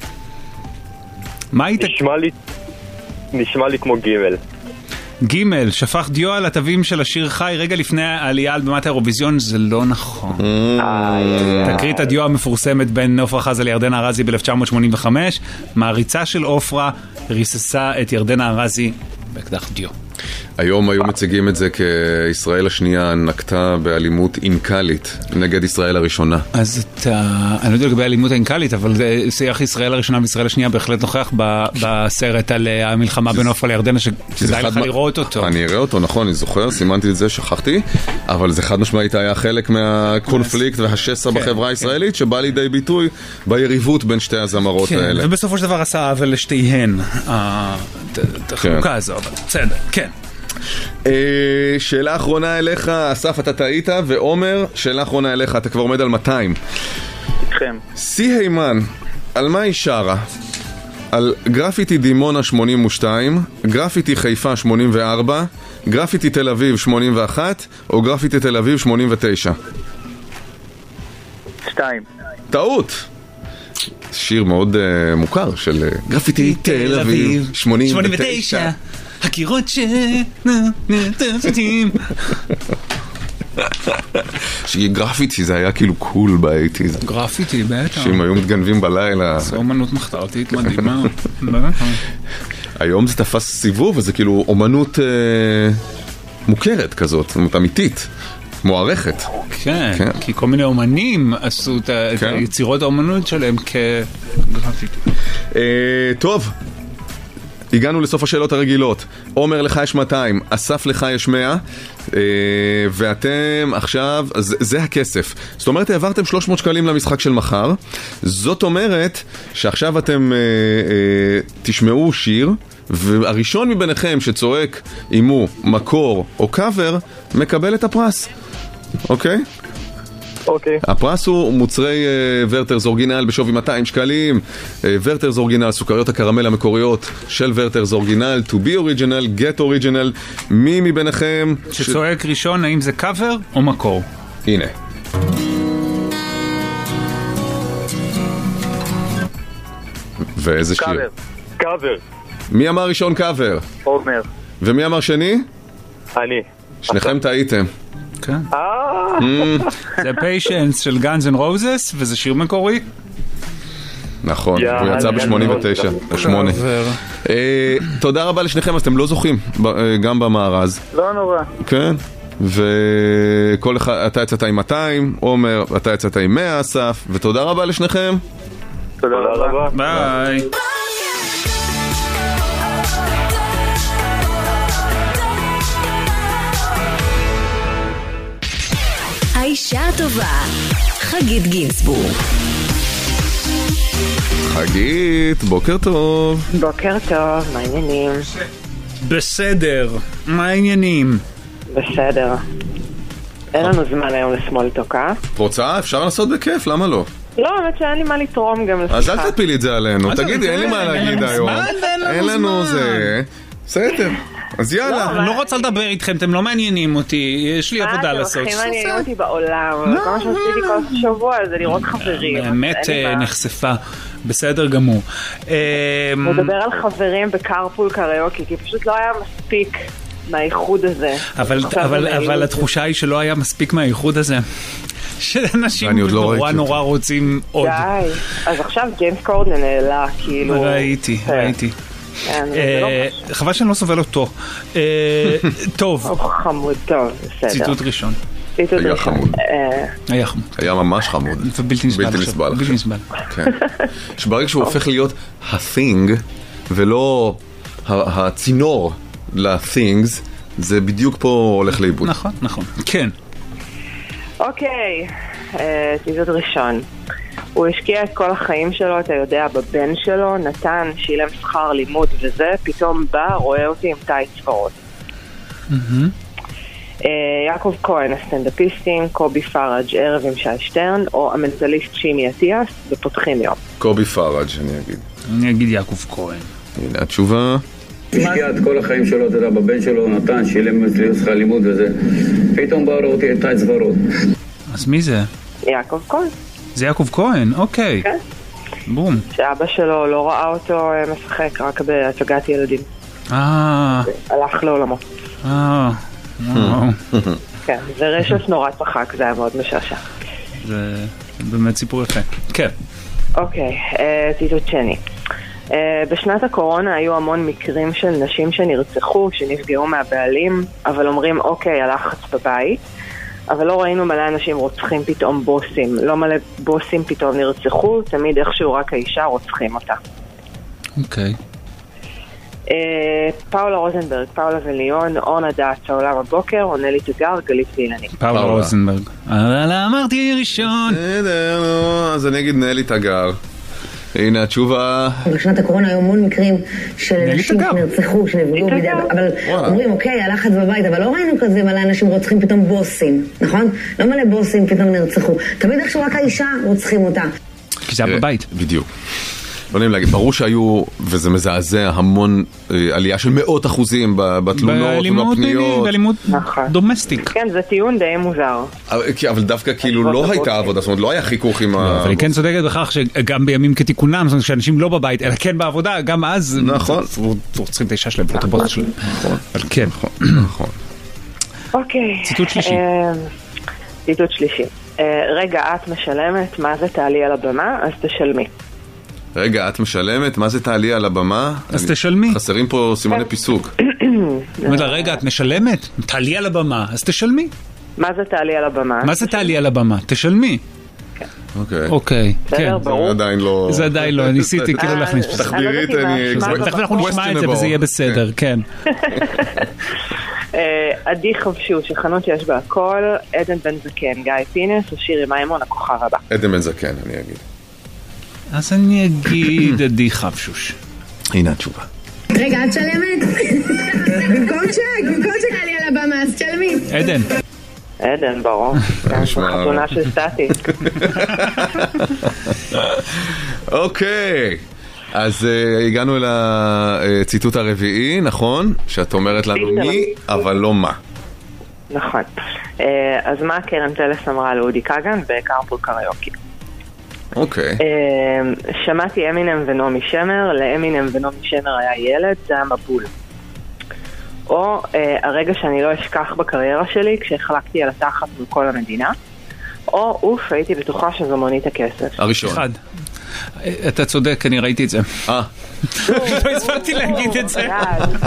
Speaker 4: מה היית?
Speaker 5: נשמע לי כמו ג'.
Speaker 4: ג', שפך דיו על התווים של השיר חי רגע לפני העלייה על בימת האירוויזיון, זה לא נכון. תקרית הדיו המפורסמת בין עופרה חזה לירדנה ארזי ב-1985, מעריצה של עופרה ריססה את ירדנה ארזי באקדח דיו.
Speaker 3: היום היו מציגים את זה כישראל השנייה נקטה באלימות אינקלית נגד ישראל הראשונה.
Speaker 4: אז אני לא יודע לגבי האלימות האינקלית, אבל שיח ישראל הראשונה וישראל השנייה בהחלט נוכח בסרט על המלחמה בין עופרה לירדנה, שכדאי לך לראות אותו.
Speaker 3: אני אראה אותו, נכון, אני זוכר, סימנתי את זה, שכחתי, אבל זה חד משמעית היה חלק מהקונפליקט והשסע בחברה הישראלית, שבא לידי ביטוי ביריבות בין שתי הזמרות האלה.
Speaker 4: ובסופו של דבר עשה עוול לשתיהן, את החלוקה הזו, אבל בסדר, כן.
Speaker 3: שאלה אחרונה אליך, אסף, אתה טעית, ועומר, שאלה אחרונה אליך, אתה כבר עומד על 200.
Speaker 6: איתכם. סי
Speaker 3: הימן, על מה היא שרה? על גרפיטי דימונה 82, גרפיטי חיפה 84, גרפיטי תל אביב 81, או גרפיטי תל אביב 89?
Speaker 6: 2.
Speaker 3: טעות. שיר מאוד מוכר של גרפיטי תל אביב 89.
Speaker 4: הקירות
Speaker 3: גרפיטי זה היה כאילו קול ב-80s.
Speaker 4: גרפיטי, בטח.
Speaker 3: שהם היו מתגנבים בלילה.
Speaker 4: זו אומנות מחתרתית מדהימה.
Speaker 3: היום זה תפס סיבוב, וזה כאילו אומנות מוכרת כזאת, אומנות אמיתית, מוערכת.
Speaker 4: כן, כי כל מיני אומנים עשו את היצירות האומנות שלהם כגרפיטי.
Speaker 3: טוב. הגענו לסוף השאלות הרגילות. עומר, לך יש 200, אסף, לך יש 100, ואתם עכשיו, זה הכסף. זאת אומרת, העברתם 300 שקלים למשחק של מחר. זאת אומרת שעכשיו אתם תשמעו שיר, והראשון מביניכם שצועק אימו, מקור או קאבר, מקבל את הפרס. אוקיי?
Speaker 6: אוקיי.
Speaker 3: הפרס הוא מוצרי ורטרס אורגינל בשווי 200 שקלים. ורטרס אורגינל, סוכריות הקרמל המקוריות של ורטרס אורגינל, to be original, get original. מי מביניכם
Speaker 4: שצועק ראשון, האם זה קאבר או מקור?
Speaker 3: הנה. ואיזה שיר?
Speaker 6: קאבר.
Speaker 3: מי אמר ראשון קאבר?
Speaker 6: עומר.
Speaker 3: ומי אמר שני?
Speaker 5: אני.
Speaker 3: שניכם טעיתם.
Speaker 4: כן. זה Patience של Guns N' Roses, וזה שיר מקורי.
Speaker 3: נכון, הוא יצא ב-89, 8. תודה רבה לשניכם, אז אתם לא זוכים גם במארז.
Speaker 6: לא נורא.
Speaker 3: כן, וכל אחד, אתה יצאת עם 200, עומר, אתה יצאת עם 100, אסף, ותודה רבה לשניכם.
Speaker 6: תודה רבה.
Speaker 4: ביי.
Speaker 7: האישה הטובה, חגית גינסבורג.
Speaker 3: חגית, בוקר טוב.
Speaker 8: בוקר טוב, מה העניינים?
Speaker 4: בסדר, מה העניינים?
Speaker 8: בסדר. אין לנו זמן היום לסמולטוק, אה?
Speaker 3: רוצה? אפשר לעשות בכיף, למה לא?
Speaker 8: לא, האמת שאין לי מה לתרום גם לשיחה.
Speaker 3: אז אל תפילי את זה עלינו, תגידי, אין לי מה להגיד היום. אין לנו זה. בסדר. אז יאללה.
Speaker 4: אני לא רוצה לדבר איתכם, אתם לא מעניינים אותי, יש לי עבודה לעשות.
Speaker 8: אתם הכי מעניינים אותי בעולם, כל מה שעשיתי כל שבוע זה לראות חברים.
Speaker 4: באמת נחשפה, בסדר גמור.
Speaker 8: מדבר על חברים בקרפול קריוקי, כי פשוט לא היה מספיק מהאיחוד הזה.
Speaker 4: אבל התחושה היא שלא היה מספיק מהאיחוד הזה. שאנשים נורא רוצים עוד.
Speaker 8: די, אז עכשיו ג'יימס קורדן העלה, כאילו...
Speaker 4: ראיתי. חבל שאני לא סובל אותו. טוב.
Speaker 8: חמוד, טוב, בסדר.
Speaker 3: ציטוט ראשון. היה חמוד. היה ממש חמוד.
Speaker 4: ובלתי נסבל. בלתי נסבל.
Speaker 3: שברגע שהוא הופך להיות ה-thing ולא הצינור ל-things, זה בדיוק פה הולך לאיבוד.
Speaker 4: נכון. כן.
Speaker 8: אוקיי, ציטוט ראשון. הוא השקיע את כל החיים שלו, אתה יודע, בבן שלו, נתן, שילם שכר לימוד וזה, פתאום בא, רואה אותי עם טייץ צברות. יעקב כהן, הסטנדאפיסטים, קובי פראג' ערב עם שי שטרן, או המנטליסט שימי אטיאס, ופותחים יום.
Speaker 3: קובי פראג'
Speaker 4: אני אגיד יעקב כהן.
Speaker 3: הנה התשובה.
Speaker 9: השקיע את כל החיים שלו, אתה יודע, בבן שלו, נתן, שילם שכר לימוד וזה, פתאום בא, רואה אותי עם טייץ צברות.
Speaker 4: אז מי זה?
Speaker 8: יעקב כהן.
Speaker 4: זה יעקב כהן, אוקיי.
Speaker 8: כן.
Speaker 4: בום.
Speaker 8: שאבא שלו לא ראה אותו משחק רק בהצגת ילדים. הלך לעולמו. כן, זה רשת נורא צחק, זה היה מאוד משעשע.
Speaker 4: זה באמת סיפור יפה. כן.
Speaker 8: אוקיי, ציטוט שני. בשנת הקורונה היו המון מקרים של נשים שנרצחו, שנפגעו מהבעלים, אבל אומרים אוקיי, הלחץ בבית. אבל לא ראינו מלא אנשים רוצחים פתאום בוסים. לא מלא בוסים פתאום נרצחו, תמיד איכשהו רק האישה רוצחים אותה.
Speaker 4: אוקיי.
Speaker 8: פאולה רוזנברג, פאולה וליון, אורנה דעת, העולם הבוקר, או נלי תגר, גלית וילני.
Speaker 4: פאולה רוזנברג. אבל אמרתי ראשון.
Speaker 3: בסדר, אז אני אגיד נלי תגר. הנה התשובה.
Speaker 10: בשנת הקורונה היו המון מקרים של אנשים שנרצחו, שנפגעו בידי, אבל אומרים, אוקיי, הלחץ בבית, אבל לא ראינו כזה מלא אנשים רוצחים פתאום בוסים, נכון? לא מלא בוסים פתאום נרצחו. תמיד איכשהו רק האישה רוצחים אותה.
Speaker 4: כי זה היה בבית.
Speaker 3: בדיוק. לא נעים להגיד, ברור שהיו, וזה מזעזע, המון עלייה של 100% בתלונות ובפניות.
Speaker 4: באלימות דומסטיק.
Speaker 8: כן, זה טיעון די מוזר.
Speaker 3: אבל דווקא כאילו לא הייתה עבודה, זאת אומרת, לא היה חיכוך עם ה...
Speaker 4: אבל היא כן צודקת בכך שגם בימים כתיקונם, זאת אומרת, שאנשים לא בבית, אלא כן בעבודה, גם אז...
Speaker 3: נכון.
Speaker 4: צריכים את האישה שלהם, את הבוס שלהם. אבל כן.
Speaker 3: נכון.
Speaker 8: אוקיי.
Speaker 4: ציטוט שלישי.
Speaker 8: ציטוט שלישי. רגע, את משלמת, מה זה תעלי על הבמה, אז תשלמי.
Speaker 3: רגע, את משלמת, מה זה תעלי על הבמה?
Speaker 4: אז תשלמי.
Speaker 3: חסרים פה סימני פיסוק.
Speaker 4: רגע, את משלמת? תעלי על הבמה, אז תשלמי.
Speaker 8: מה זה תעלי על הבמה?
Speaker 4: מה זה תעלי על הבמה? תשלמי. אוקיי, כן.
Speaker 3: זה עדיין לא...
Speaker 4: זה עדיין לא, ניסיתי כאילו להכניס.
Speaker 3: תחבירית,
Speaker 4: תכף אנחנו נשמע את זה וזה יהיה בסדר, כן.
Speaker 8: עדי חבשוש, חנות שיש בה הכל, עדן בן זקן, גיא פינס, ושירי מימון, הכוכב הבא.
Speaker 3: עדן בן זקן, אני אגיד.
Speaker 4: אז אני אגיד עדי חבשוש.
Speaker 3: הנה התשובה.
Speaker 10: רגע, את שלמת? במקום תעלי על הבמה, אז תשלמי.
Speaker 4: עדן.
Speaker 8: עדן, ברור. חתונה של סטטי.
Speaker 3: אוקיי. אז הגענו לציטוט הרביעי, נכון? שאת אומרת לנו מי, אבל לא מה.
Speaker 8: נכון. אז מה קרן טלס אמרה לאודי קאגן בקרפול קריוקי?
Speaker 3: אוקיי.
Speaker 8: שמעתי אמינם ונומי שמר, לאמינם ונומי שמר היה ילד, זה היה מבול. או הרגע שאני לא אשכח בקריירה שלי כשהחלקתי על התחת מכל המדינה, או אוף, הייתי בטוחה שזו מונית הכסף.
Speaker 3: הראשון.
Speaker 4: אחד. אתה צודק, אני ראיתי את זה. לא הספקתי להגיד את זה.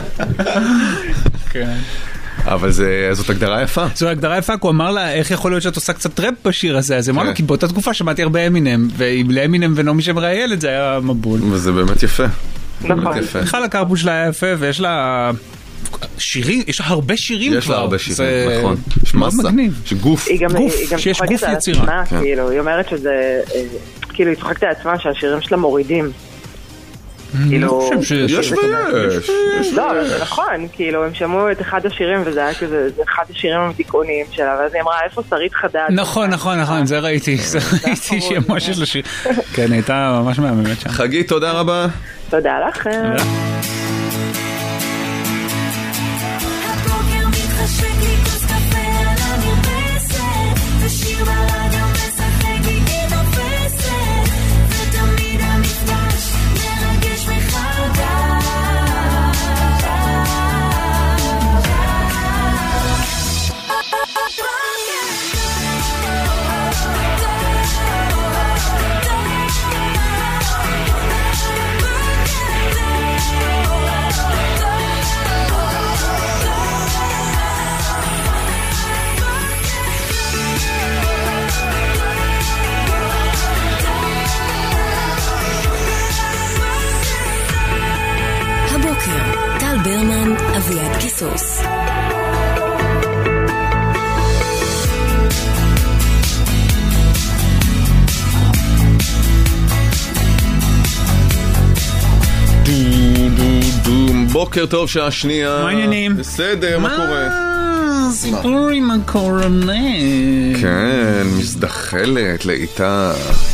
Speaker 4: כן.
Speaker 3: אבל זאת הגדרה יפה.
Speaker 4: זו הגדרה יפה, הוא אמר לה, איך יכול להיות שאת עושה קצת ראפ בשיר הזה? אז אמרנו, כי באותה תקופה שמעתי הרבה אמינם, ואם לאמינם ונומי שמר הילד, זה היה מבול.
Speaker 3: וזה באמת יפה.
Speaker 8: נכון.
Speaker 4: בכלל הקרפול שלה היה יפה, ויש לה... שירים, יש לה הרבה שירים כבר.
Speaker 3: יש לה הרבה שירים, נכון. יש מסה, שגוף.
Speaker 4: שיש גוף יצירה.
Speaker 8: היא אומרת שזה, כאילו היא צוחקת על עצמה שהשירים שלה מורידים.
Speaker 3: יש ויש.
Speaker 8: לא, זה נכון, כאילו הם שמעו את אחד השירים וזה היה כזה, זה אחד השירים המתיקונים שלה, ואז היא אמרה, איפה שרית חדד?
Speaker 4: נכון, זה ראיתי שהיא ממש יש לשיר. כן, הייתה ממש מהממת שם.
Speaker 3: חגית, תודה רבה.
Speaker 8: תודה לכם.
Speaker 7: ברמן, אביעד קיסוס.
Speaker 3: בוקר טוב, שעה שנייה.
Speaker 4: מה העניינים?
Speaker 3: בסדר, מה קורה?
Speaker 4: סיפור עם הקורונה.
Speaker 3: כן, מזדחלת לאיתה.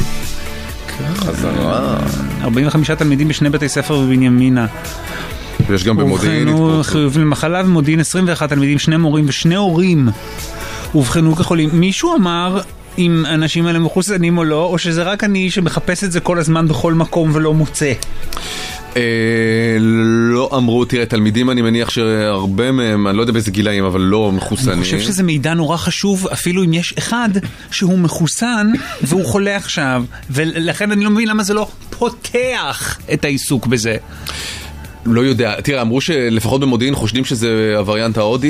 Speaker 3: חזרה. 45
Speaker 4: תלמידים בשני בתי ספר בבנימינה.
Speaker 3: ויש גם במודיעין
Speaker 4: התפרצות. חיובים למחלה, במודיעין 21 תלמידים, 2 מורים ושני הורים אובחנו כחולים. מישהו אמר אם אנשים האלה מחוסנים או לא, או שזה רק אני שמחפש את זה כל הזמן בכל מקום ולא מוצא?
Speaker 3: לא אמרו, תראה, תלמידים אני מניח שהרבה מהם, אני לא יודע באיזה גילאים, אבל לא מחוסנים.
Speaker 4: אני חושב שזה מידע נורא חשוב, אפילו אם יש אחד שהוא מחוסן והוא חולה עכשיו, ולכן אני לא מבין למה זה לא פותח את העיסוק בזה.
Speaker 3: לא יודע, תראה, אמרו שלפחות במודיעין חושדים שזה הווריאנט ההודי,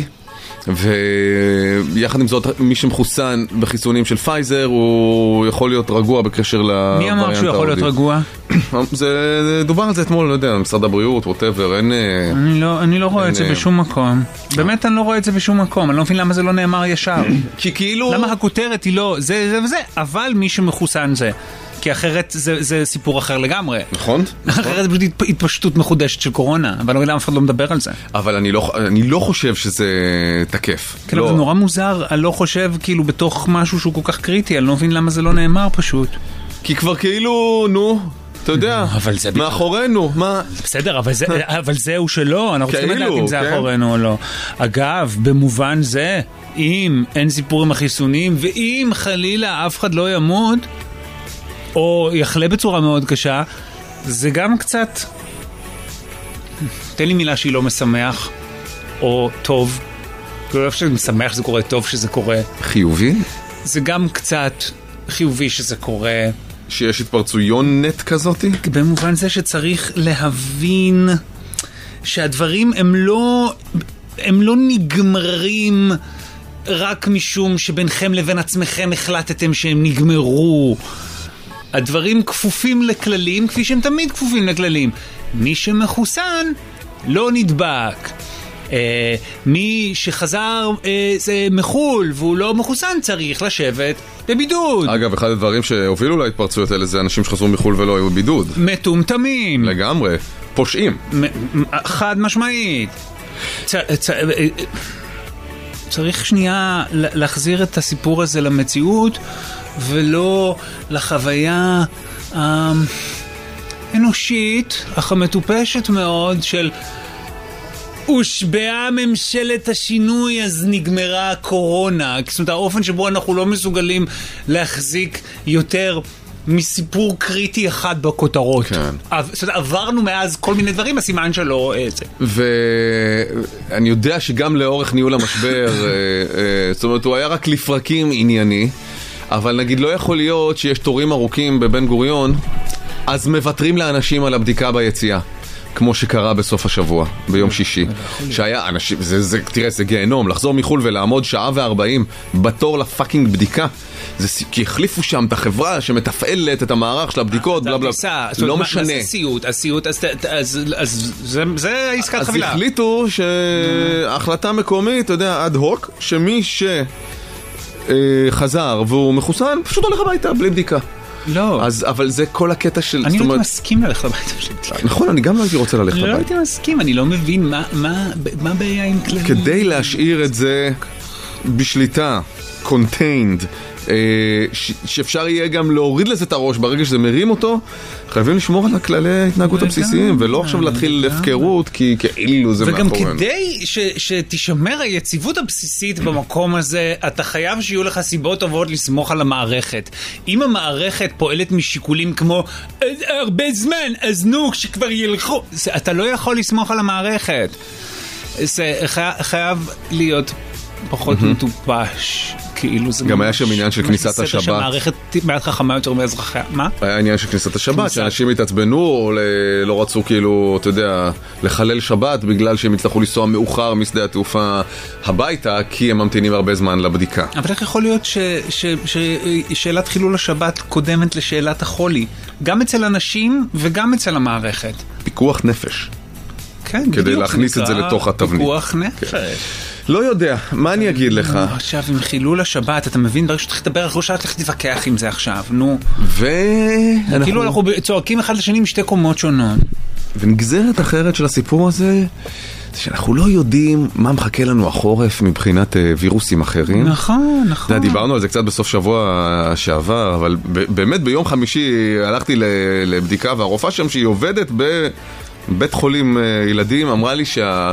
Speaker 3: ויחד עם זאת, מי שמחוסן בחיסונים של פייזר, הוא יכול להיות רגוע בקשר לווריאנט ההודי.
Speaker 4: מי אמר שהוא יכול להיות רגוע?
Speaker 3: זה דובר על זה אתמול, לא יודע, משרד הבריאות, whatever, אין...
Speaker 4: אני לא רואה את זה בשום מקום. באמת אני לא רואה את זה בשום מקום, אני לא מבין למה זה לא נאמר ישר.
Speaker 3: כי כאילו...
Speaker 4: למה הכותרת היא לא, זה וזה, אבל מי שמחוסן זה. כי אחרת זה סיפור אחר לגמרי.
Speaker 3: נכון.
Speaker 4: אחרת זה פשוט התפשטות מחודשת של קורונה, אבל לא יודע, אף אחד לא מדבר על זה.
Speaker 3: אבל אני לא חושב שזה תקף.
Speaker 4: כן, אבל זה נורא מוזר, אני לא חושב כאילו בתוך משהו שהוא כל כך קריטי, אני לא מבין למה זה לא נאמר פשוט.
Speaker 3: כי כבר כאילו, נו, אתה יודע, מאחורינו, מה?
Speaker 4: בסדר, אבל זהו שלא, אנחנו צריכים לדעת אם זה מאחורינו או לא. אגב, במובן זה, אם אין סיפור עם החיסונים, ואם חלילה אף אחד לא ימות, או יחלה בצורה מאוד קשה, זה גם קצת, תן לי מילה שהיא לא משמח, או טוב, כאילו לא חושב שמשמח שזה קורה, טוב שזה קורה.
Speaker 3: חיובי?
Speaker 4: זה גם קצת חיובי שזה קורה.
Speaker 3: שיש התפרצויונת כזאת?
Speaker 4: במובן זה שצריך להבין שהדברים הם לא נגמרים רק משום שביניכם לבין עצמכם החלטתם שהם נגמרו. הדברים כפופים לכללים כפי שהם תמיד כפופים לכללים. מי שמחוסן לא נדבק. מי שחזר מחול והוא לא מחוסן צריך לשבת בבידוד.
Speaker 3: אגב, אחד הדברים שהובילו להתפרצויות האלה זה אנשים שחזרו מחול ולא היו בבידוד.
Speaker 4: מטומטמים.
Speaker 3: לגמרי. פושעים.
Speaker 4: חד משמעית. צריך שנייה להחזיר את הסיפור הזה למציאות ולא לחוויה אנושית אך המטופשת מאוד של הושבעה ממשלת השינוי אז נגמרה הקורונה. זאת אומרת, האופן שבו אנחנו לא מסוגלים להחזיק יותר מסיפור קריטי אחד בכותרות. כן. זאת אומרת, עברנו מאז כל מיני דברים, הסימן שלו זה.
Speaker 3: ואני יודע שגם לאורך ניהול המשבר, זאת אומרת, הוא היה רק לפרקים ענייני, אבל נגיד לא יכול להיות שיש תורים ארוכים בבן גוריון, אז מוותרים לאנשים על הבדיקה ביציאה. כמו שקרה בסוף השבוע, ביום שישי. שהיה אנשים, תראה, זה גיהנום, לחזור מחול ולעמוד שעה ו40 בתור לפאקינג בדיקה. כי החליפו שם את החברה שמתפעלת את המערך של הבדיקות, בלה בלה. לא משנה.
Speaker 4: זה הסיוט, אז זה עסקת חבילה.
Speaker 3: אז החליטו שההחלטה מקומית, אתה יודע, אד הוק, שמי שחזר והוא מחוסן, פשוט הולך הביתה, בלי בדיקה.
Speaker 4: לא.
Speaker 3: אבל זה כל הקטע של...
Speaker 4: אני לא הייתי מסכים ללכת הביתה.
Speaker 3: נכון, אני גם לא הייתי רוצה ללכת הביתה.
Speaker 4: לא הייתי מסכים, אני לא מבין מה הבעיה עם כללים.
Speaker 3: כדי להשאיר את זה בשליטה, contained, שאפשר יהיה גם להוריד לזה את הראש ברגע שזה מרים אותו, חייבים לשמור על הכללי ההתנהגות הבסיסיים, ולא עכשיו להתחיל להפקרות, כי כאילו זה מאחורינו.
Speaker 4: וגם כדי שתשמר היציבות הבסיסית במקום הזה, אתה חייב שיהיו לך סיבות טובות לסמוך על המערכת. אם המערכת פועלת משיקולים כמו הרבה זמן, אז נו, שכבר ילכו, אתה לא יכול לסמוך על המערכת. זה חייב להיות פחות מטופש. כאילו זה
Speaker 3: גם היה שם עניין של כניסת השבת.
Speaker 4: שהמערכת מעט חכמה יותר מאזרחיה. מה?
Speaker 3: היה עניין של כניסת השבת, שאנשים התעצבנו או לא רצו כאילו, אתה יודע, לחלל שבת בגלל שהם יצטרכו לנסוע מאוחר משדה התעופה הביתה, כי הם ממתינים הרבה זמן לבדיקה.
Speaker 4: אבל איך יכול להיות ששאלת חילול השבת קודמת לשאלת החולי? גם אצל אנשים וגם אצל המערכת.
Speaker 3: פיקוח נפש.
Speaker 4: כן,
Speaker 3: כדי להכניס את זה לתוך התבנית.
Speaker 4: פיקוח נפש.
Speaker 3: לא יודע, מה אני אגיד לך?
Speaker 4: עכשיו, עם חילול השבת, אתה מבין, ברגע שתתחיל לדבר, אנחנו לא צריך להתווכח עם זה עכשיו, נו. כאילו אנחנו צועקים אחד לשני משתי קומות שונות.
Speaker 3: ונגזרת אחרת של הסיפור הזה, זה שאנחנו לא יודעים מה מחכה לנו החורף מבחינת וירוסים אחרים.
Speaker 4: נכון, נכון.
Speaker 3: דיברנו על זה קצת בסוף שבוע שעבר, אבל באמת ביום חמישי הלכתי לבדיקה, והרופאה שם שהיא עובדת בבית חולים ילדים, אמרה לי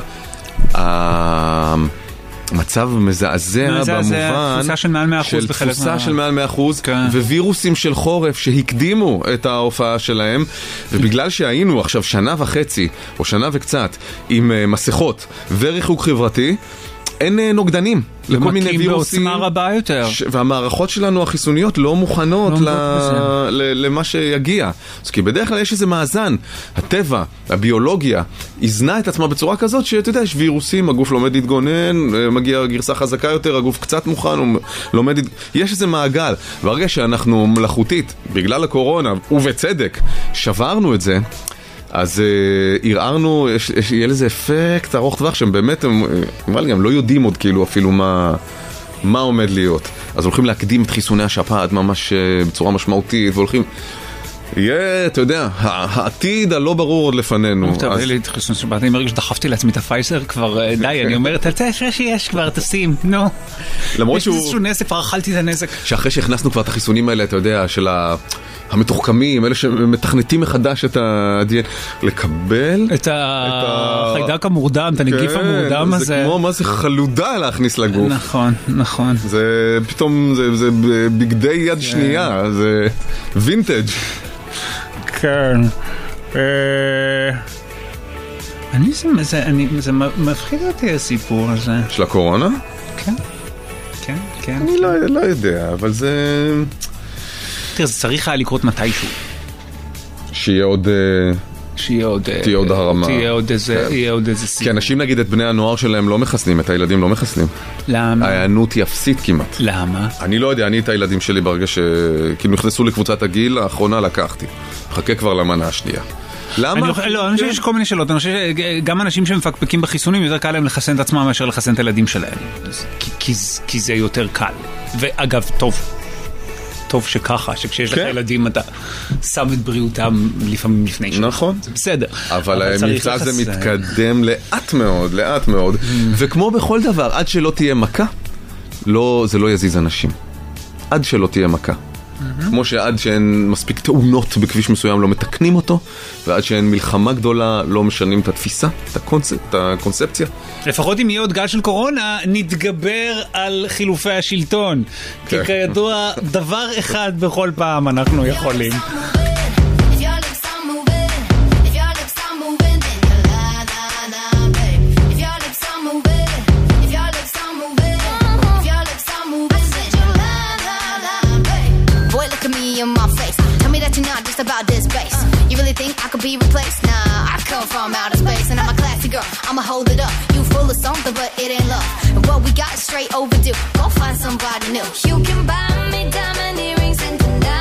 Speaker 3: מצב מזעזע במובן
Speaker 4: תפוסה של מעל 100%
Speaker 3: של תפוסה של מעל 100% ווירוסים של חורף שהקדימו את ההופעה שלהם, ובגלל שהיינו עכשיו שנה וחצי או שנה וקצת עם מסכות וריחוק חברתי, אין נוגדנים לכל מיני וירוסים
Speaker 4: בעוצמה רבה יותר,
Speaker 3: והמערכות שלנו החיסוניות לא מוכנות למה שיגיע. אז כי בדרך כלל יש איזה מאזן, הטבע, הביולוגיה הזנה את עצמה בצורה כזאת שאתה יודע, יש וירוסים, הגוף לומד להתגונן, מגיע גרסה חזקה יותר, הגוף קצת מוכן, הוא לומד, יש איזה מעגל. ברגע שאנחנו מלאכותית בגלל הקורונה ובצדק שברנו את זה, אז ערערנו, יהיה לזה אפקט ארוך טווח שהם באמת, הם גם לא יודעים עוד כאילו אפילו מה עומד להיות. אז הולכים להקדים את חיסוני השפעת ממש בצורה משמעותית, והולכים... יהיה, אתה יודע, העתיד הלא ברור עוד לפנינו.
Speaker 4: טוב, לי את חיסון שפעת, אני מרגיש שדחפתי לעצמי את הפייזר, כבר די, אני אומרת, אתה שיש כבר, תשים, נו.
Speaker 3: למרות
Speaker 4: יש איזשהו נזק, כבר אכלתי את הנזק.
Speaker 3: שאחרי שהכנסנו כבר את החיסונים האלה, אתה יודע, של המתוחכמים, אלה שמתכנתים מחדש את ה-DNA, לקבל
Speaker 4: את החיידק המורדם, את הנגיף המורדם הזה.
Speaker 3: זה כמו מה זה חלודה להכניס לגוף.
Speaker 4: נכון, נכון.
Speaker 3: זה פתאום, זה בגדי יד שנייה, זה וינטג'.
Speaker 4: כן. זה מפחיד אותי הסיפור הזה.
Speaker 3: של הקורונה?
Speaker 4: כן, כן, כן.
Speaker 3: אני לא יודע, אבל זה...
Speaker 4: תראה, זה צריך היה לקרות מתישהו.
Speaker 3: שיהיה עוד... תהיה עוד הרמה.
Speaker 4: תהיה עוד איזה סיפור.
Speaker 3: כי אנשים נגיד את בני הנוער שלהם לא מחסנים, את הילדים לא מחסנים.
Speaker 4: למה?
Speaker 3: ההיענות היא אפסית כמעט.
Speaker 4: למה?
Speaker 3: אני לא יודע, אני את הילדים שלי ברגע שכאילו נכנסו לקבוצת הגיל, האחרונה לקחתי. חכה כבר למנה השנייה. למה?
Speaker 4: לא, אני חושב שיש כל מיני שאלות. אני חושב שגם אנשים שמפקפקים בחיסונים, יותר קל להם לחסן את עצמם מאשר לחסן את הילדים שלהם. כי זה יותר קל. ואגב, טוב שככה, שכשיש לך ילדים אתה שם את בריאותם לפעמים לפני שנה.
Speaker 3: נכון.
Speaker 4: זה בסדר.
Speaker 3: אבל המבצע הזה מתקדם לאט מאוד, לאט מאוד. וכמו בכל דבר, עד שלא תהיה מכה, זה לא יזיז אנשים. עד שלא תהיה מכה. כמו שעד שאין מספיק תאונות בכביש מסוים לא מתקנים אותו, ועד שאין מלחמה גדולה לא משנים את התפיסה, את הקונספציה.
Speaker 4: לפחות אם יהיה עוד גל של קורונה, נתגבר על חילופי השלטון. כי כידוע, דבר אחד בכל פעם אנחנו יכולים.
Speaker 11: About this bass. You really think I could be replaced? Nah, I come from outer space and I'm a classy girl. I'ma hold it up. You full of something, but it ain't love. And what we got is straight overdue. Go find somebody new. You can buy me diamond earrings and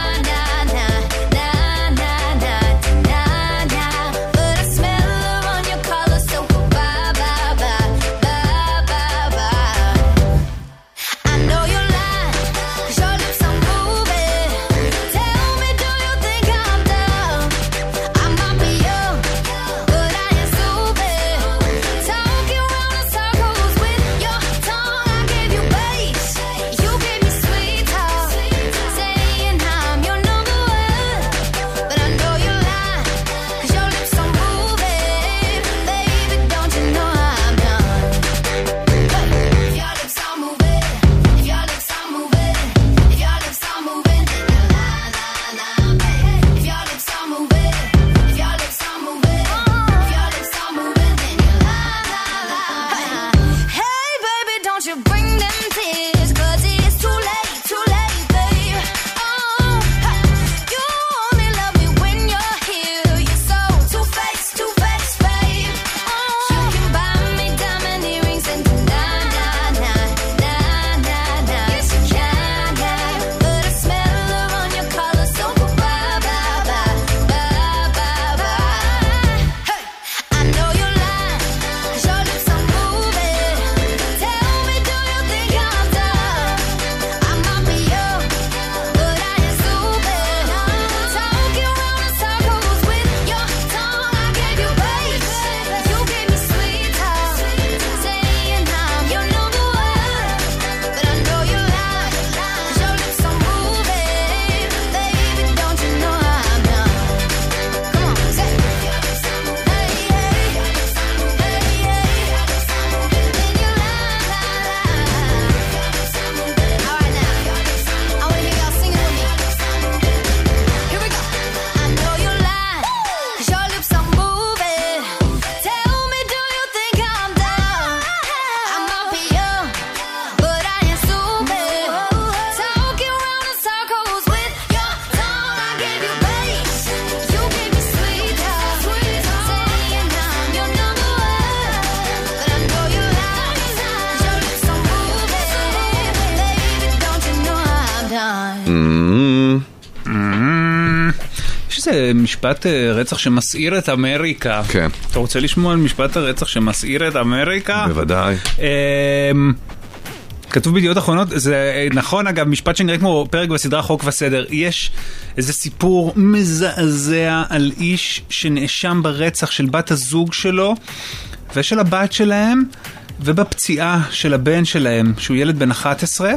Speaker 11: but I smell her on your collar, so bye, bye, bye, bye, bye, bye. I know you're lying, 'cause your lips are moving. Tell me, do you think I'm dumb? I might be young, but I ain't stupid. Talking round in circles with your tongue. I gave you bass, you gave me sweet talk. Saying I'm your number one, but I know you're lying, 'cause your lips are moving. Baby, don't you know I'm done? If your lips are moving, if your lips are moving, if your lips are moving, then you're lying, lying, lying, baby. If your lips are moving, if your lips are moving, if your lips are moving, then you're lying, lying, lying. Hey, baby, don't you bring them tears, 'cause it's too late, babe. Oh, you only love me when you're here. You're so two-faced, babe. Oh, you can buy me diamond earrings and yes, you can, but I smell her on your collar, so bye, bye, bye, bye, bye, bye. Hey, I know you're lying, 'cause your lips are moving. Tell me, do you think I'm dumb? I might be young, but I ain't stupid. Talking round in circles with your tongue. I gave you bass, you gave me sweet talk. Saying I'm your number one, but I know you're lying, 'cause your lips are moving. Baby, don't you know I'm done? Come on, say it. Hey, hey, hey, hey. Then you lie, lie, lie. All right now, I wanna hear y'all singing with me. Here we go. I know you're lying, 'cause your lips are moving. Tell me, do you think I'm dumb? I might be young, but I ain't stupid. Talking round in circles with your tongue. I gave you bass, you gave me sweet talk. Saying I'm your number one, but I know you're lying, 'cause your lips are moving. Baby, don't you know I'm done?
Speaker 4: יש איזה משפט רצח שמסעיר את אמריקה.
Speaker 3: כן.
Speaker 4: אתה רוצה לשמוע על משפט הרצח שמסעיר את אמריקה?
Speaker 3: בוודאי.
Speaker 4: כתוב בידיעות אחרונות, זה נכון אגב, משפט שנראה כמו פרק בסדרה חוק וסדר, יש איזה סיפור מזעזע על איש שנאשם ברצח של בת הזוג שלו ושל הבת שלהם ובפציעה של הבן שלהם, שהוא ילד בן 11,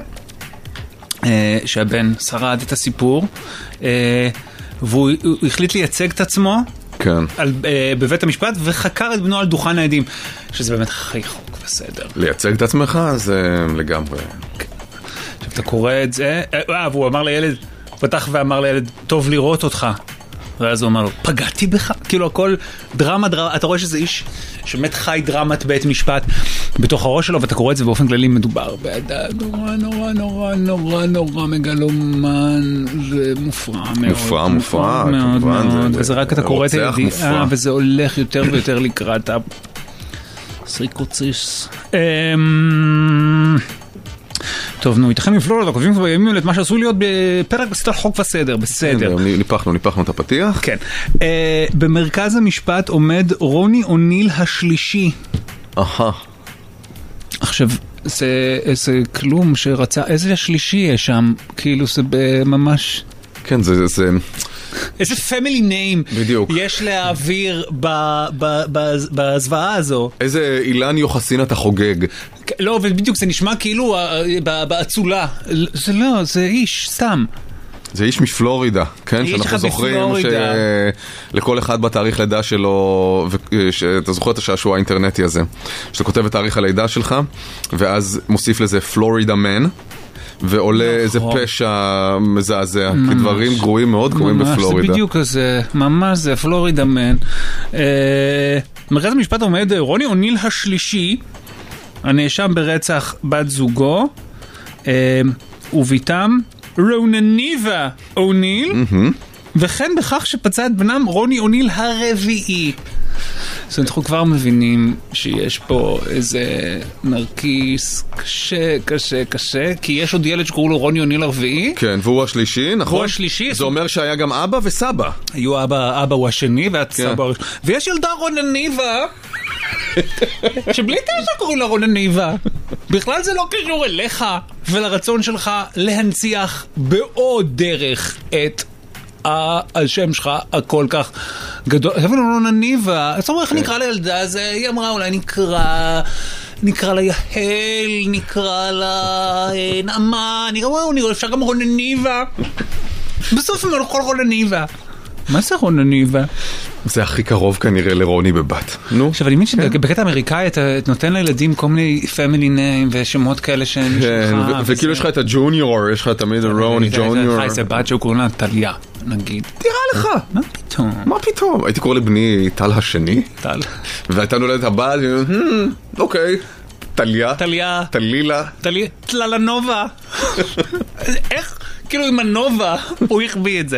Speaker 4: שהבן שרד את הסיפור, והוא החליט לייצג את עצמו בבית המשפט וחקר את בנו על דוכן העדים, שזה באמת הכי חוק וסדר.
Speaker 3: לייצג את עצמך זה לגמרי.
Speaker 4: עכשיו אתה קורא את זה, והוא אמר לילד, פתח ואמר לילד, טוב לראות אותך. ואז הוא אמר לו, פגעתי בך? כאילו הכל דרמה, אתה רואה שזה איש שבאמת חי דרמת בית משפט בתוך הראש שלו, ואתה קורא את זה באופן כללי, מדובר באדם נורא מגלומן, זה מופרע מאוד.
Speaker 3: מופרע,
Speaker 4: מאוד, וזה רק אתה קורא את הידיעה, וזה הולך יותר ויותר לקראת הסריקוציס. טוב, נו, ייתכן מפלורידה, כותבים כבר ימים את מה שעשו להיות בפרק בסדרת חוק וסדר, בסדר.
Speaker 3: ניפחנו את הפתיח.
Speaker 4: כן. במרכז המשפט עומד רוני אוניל השלישי. עכשיו, זה כלום שרצה, איזה השלישי יש שם? כאילו זה ממש...
Speaker 3: כן, זה...
Speaker 4: איזה פמילי ניים יש להעביר בזוועה הזו.
Speaker 3: איזה אילן יוחסין אתה חוגג.
Speaker 4: לא, ובדיוק זה נשמע כאילו באצולה. זה לא, זה איש, סתם.
Speaker 3: זה איש מפלורידה, כן? שאנחנו זוכרים שלכל אחד בתאריך לידה שלו, שאתה זוכר את השעשוע האינטרנטי הזה, שאתה כותב את תאריך הלידה שלך, ואז מוסיף לזה פלורידה מן, ועולה איזה פשע מזעזע, כי דברים גרועים מאוד קורים בפלורידה.
Speaker 4: זה בדיוק כזה, ממש זה פלורידה מן. מרכז המשפט עומד רוני אוניל השלישי, הנאשם ברצח בת זוגו, וביתם רונניבה אוניל, וכן בכך שפצע את בנם רוני אוניל הרביעי. אז אנחנו כבר מבינים שיש פה איזה נרקיס קשה, כי יש עוד ילד שקראו לו רוני אוניל הרביעי.
Speaker 3: כן, והוא השלישי, נכון?
Speaker 4: והוא השלישי.
Speaker 3: זה אומר שהיה גם אבא וסבא.
Speaker 4: היו אבא הוא השני, והסבא הוא... ויש ילדה רונניבה, שבלי קשר קוראים לה רונניבה. בכלל זה לא קשור אליך ולרצון שלך להנציח בעוד דרך את השם שלך הכל כך גדול. אבל לא נניבה, אז איך נקרא לילדה הזה? היא אמרה אולי נקרא לה יהל, נקרא לה נעמה, אפשר גם רונניבה. בסוף הם הולכו רונניבה. מה זה רונניבה?
Speaker 3: זה הכי קרוב כנראה לרוני בבת. נו.
Speaker 4: עכשיו אני מבין שבקטע האמריקאי אתה נותן לילדים כל מיני פמילי ניים ושמות כאלה שהן שלך.
Speaker 3: וכאילו יש לך את הג'וניור, יש לך תמיד רוני ג'וניור.
Speaker 4: זה בת שהוא קוראים לה טליה, נגיד.
Speaker 3: תראה לך. מה פתאום? הייתי קורא לבני טל השני. טל. והייתה נולדת הבת, אוקיי. טליה. טלילה.
Speaker 4: טללנובה. איך? כאילו עם הנובה הוא הכביא את זה.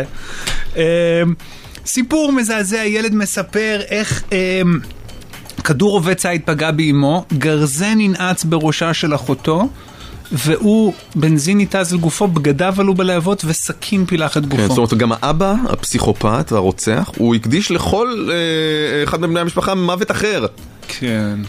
Speaker 4: סיפור מזעזע, ילד מספר איך כדור עובד ציד פגע באמו, גרזן ננעץ בראשה של אחותו, והוא בנזין ניתז על גופו, בגדיו עלו בלהבות וסכין פילח את גופו.
Speaker 3: כן, זאת אומרת, גם האבא, הפסיכופת והרוצח, הוא הקדיש לכל אחד מבני המשפחה מוות אחר.
Speaker 4: כן.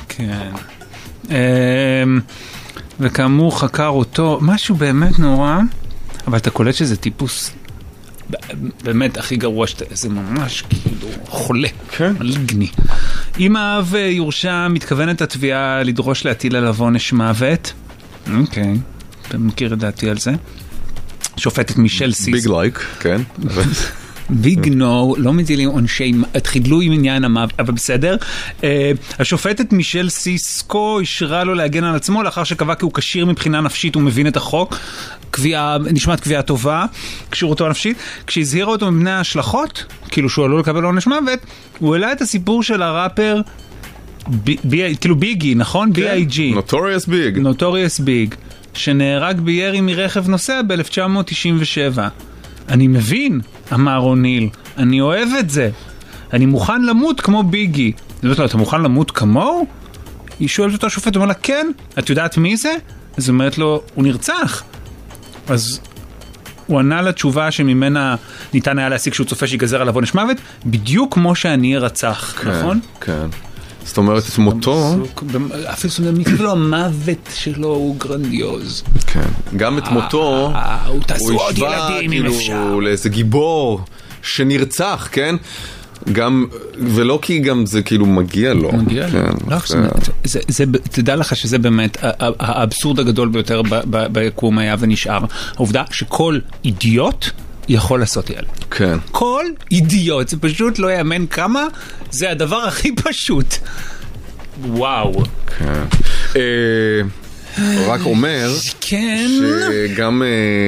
Speaker 4: וכאמור חקר אותו, משהו באמת נורא, אבל אתה קולט שזה טיפוס באמת הכי גרוע, זה ממש כאילו חולה, מלגני. אם האב יורשע, מתכוונת התביעה לדרוש להטיל עליו עונש מוות. אוקיי, אתה מכיר את דעתי על זה? שופטת מישל סיסקו.
Speaker 3: ביג לייק, כן.
Speaker 4: ביג נו, לא מטילים עונשי, חידלו עם עניין המוות, אבל בסדר. השופטת מישל סיסקו אישרה לו להגן על עצמו, לאחר שקבע כי הוא כשיר מבחינה נפשית, הוא מבין את החוק. נשמעת קביעה טובה, כשירותו הנפשית. כשהזהירה אותו מבני ההשלכות, כאילו שהוא עלול לקבל עונש מוות, הוא העלה את הסיפור של הראפר, כאילו ביגי, נכון? B.I.G. Notorious Big, שנהרג בירי מרכב נוסע ב-1997. אני מבין, אמר אוניל, אני אוהב את זה. אני מוכן למות כמו ביגי. היא אומרת לו, אתה מוכן למות כמוהו? היא שואלת אותו השופט, הוא אומר לה, כן. את יודעת מי זה? אז היא אומרת לו, הוא נרצח. אז הוא ענה לתשובה שממנה ניתן היה להסיק שהוא צופה שיגזר עליו עונש מוות, בדיוק כמו שאני ארצח, נכון?
Speaker 3: כן. זאת אומרת, את מותו...
Speaker 4: אפילו המוות שלו הוא גרנדיוז.
Speaker 3: כן, גם את מותו...
Speaker 4: הוא תעשו עוד ילדים אם אפשר.
Speaker 3: לאיזה גיבור שנרצח, כן? גם, ולא כי גם זה כאילו מגיע לו.
Speaker 4: מגיע לו. תדע לך שזה באמת האבסורד הגדול ביותר ביקום היה ונשאר. העובדה שכל אידיוט יכול לעשות ילד.
Speaker 3: כן.
Speaker 4: כל אידיוט, זה פשוט לא יאמן כמה, זה הדבר הכי פשוט. וואו.
Speaker 3: כן. רק אומר,
Speaker 4: כן.
Speaker 3: שגם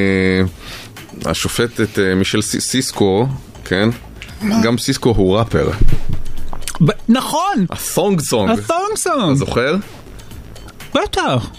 Speaker 3: השופטת מישל סיסקו, כן? גם סיסקו הוא ראפר.
Speaker 4: נכון!
Speaker 3: הסונג סונג.
Speaker 4: הסונג סונג.
Speaker 3: אתה זוכר?
Speaker 4: בטח.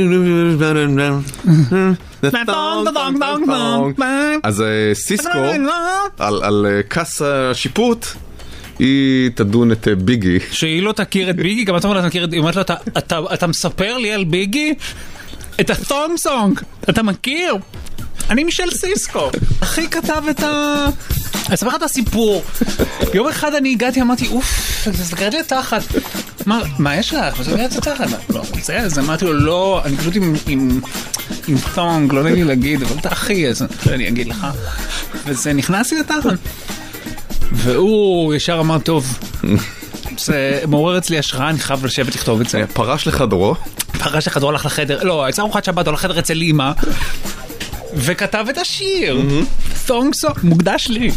Speaker 3: אז סיסקו, על כס השיפוט, היא תדון את ביגי.
Speaker 4: שהיא לא תכיר את ביגי, גם אתה אומרת, היא אומרת לו, אתה מספר לי על ביגי? את הסונג סונג, אתה מכיר? אני מישל סיסקו, אחי כתב את אני אספר לך את הסיפור. יום אחד אני הגעתי, אמרתי, אוף, זה קראת לי תחת. מה יש לך? זה קראת לי תחת. לא, זה אמרתי לו, לא, אני פשוט עם תונג, לא נעים לי להגיד, אבל אתה אחי, אז אני אגיד לך. וזה נכנס לי לתחת. והוא ישר אמר, טוב, זה מעורר אצלי השראה, אני חייב לשבת לכתוב את זה.
Speaker 3: פרש לחדרו?
Speaker 4: פרש לחדרו, הלך לחדר, לא, יצא ארוחת שבת, הלך לחדר אצל אמא. וכתב את השיר. סונג סונג, מוקדש לי.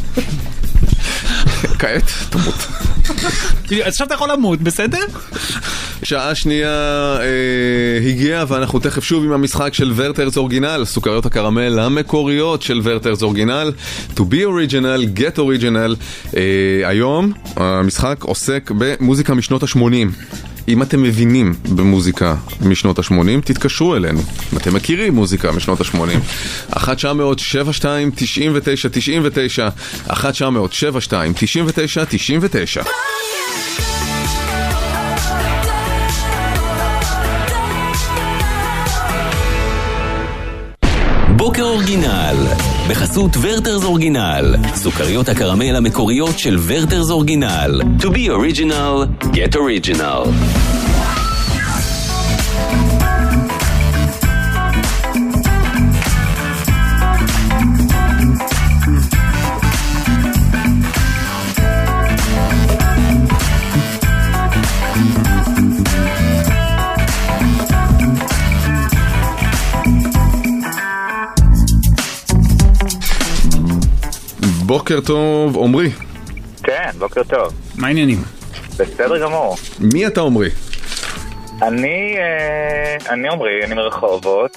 Speaker 3: כעת, תמות.
Speaker 4: אז עכשיו אתה יכול למות, בסדר?
Speaker 3: שעה שנייה הגיעה, ואנחנו תכף שוב עם המשחק של ורטרס אורגינל, סוכריות הקרמל המקוריות של ורטרס אורגינל. To be original, get original. היום המשחק עוסק במוזיקה משנות ה-80. אם אתם מבינים במוזיקה משנות ה-80, תתקשרו אלינו. אם אתם מכירים מוזיקה משנות ה-80. 1-900-72-99-99 1-900-72-99-99
Speaker 2: בוקר אורגינל, בחסות ורטרס אורגינל, סוכריות הקרמל המקוריות של ורטרס אורגינל. To be original, get original.
Speaker 3: בוקר טוב, עומרי.
Speaker 6: כן, בוקר טוב.
Speaker 4: מה העניינים?
Speaker 6: בסדר גמור.
Speaker 3: מי אתה עומרי?
Speaker 6: אני עומרי, אני מרחובות.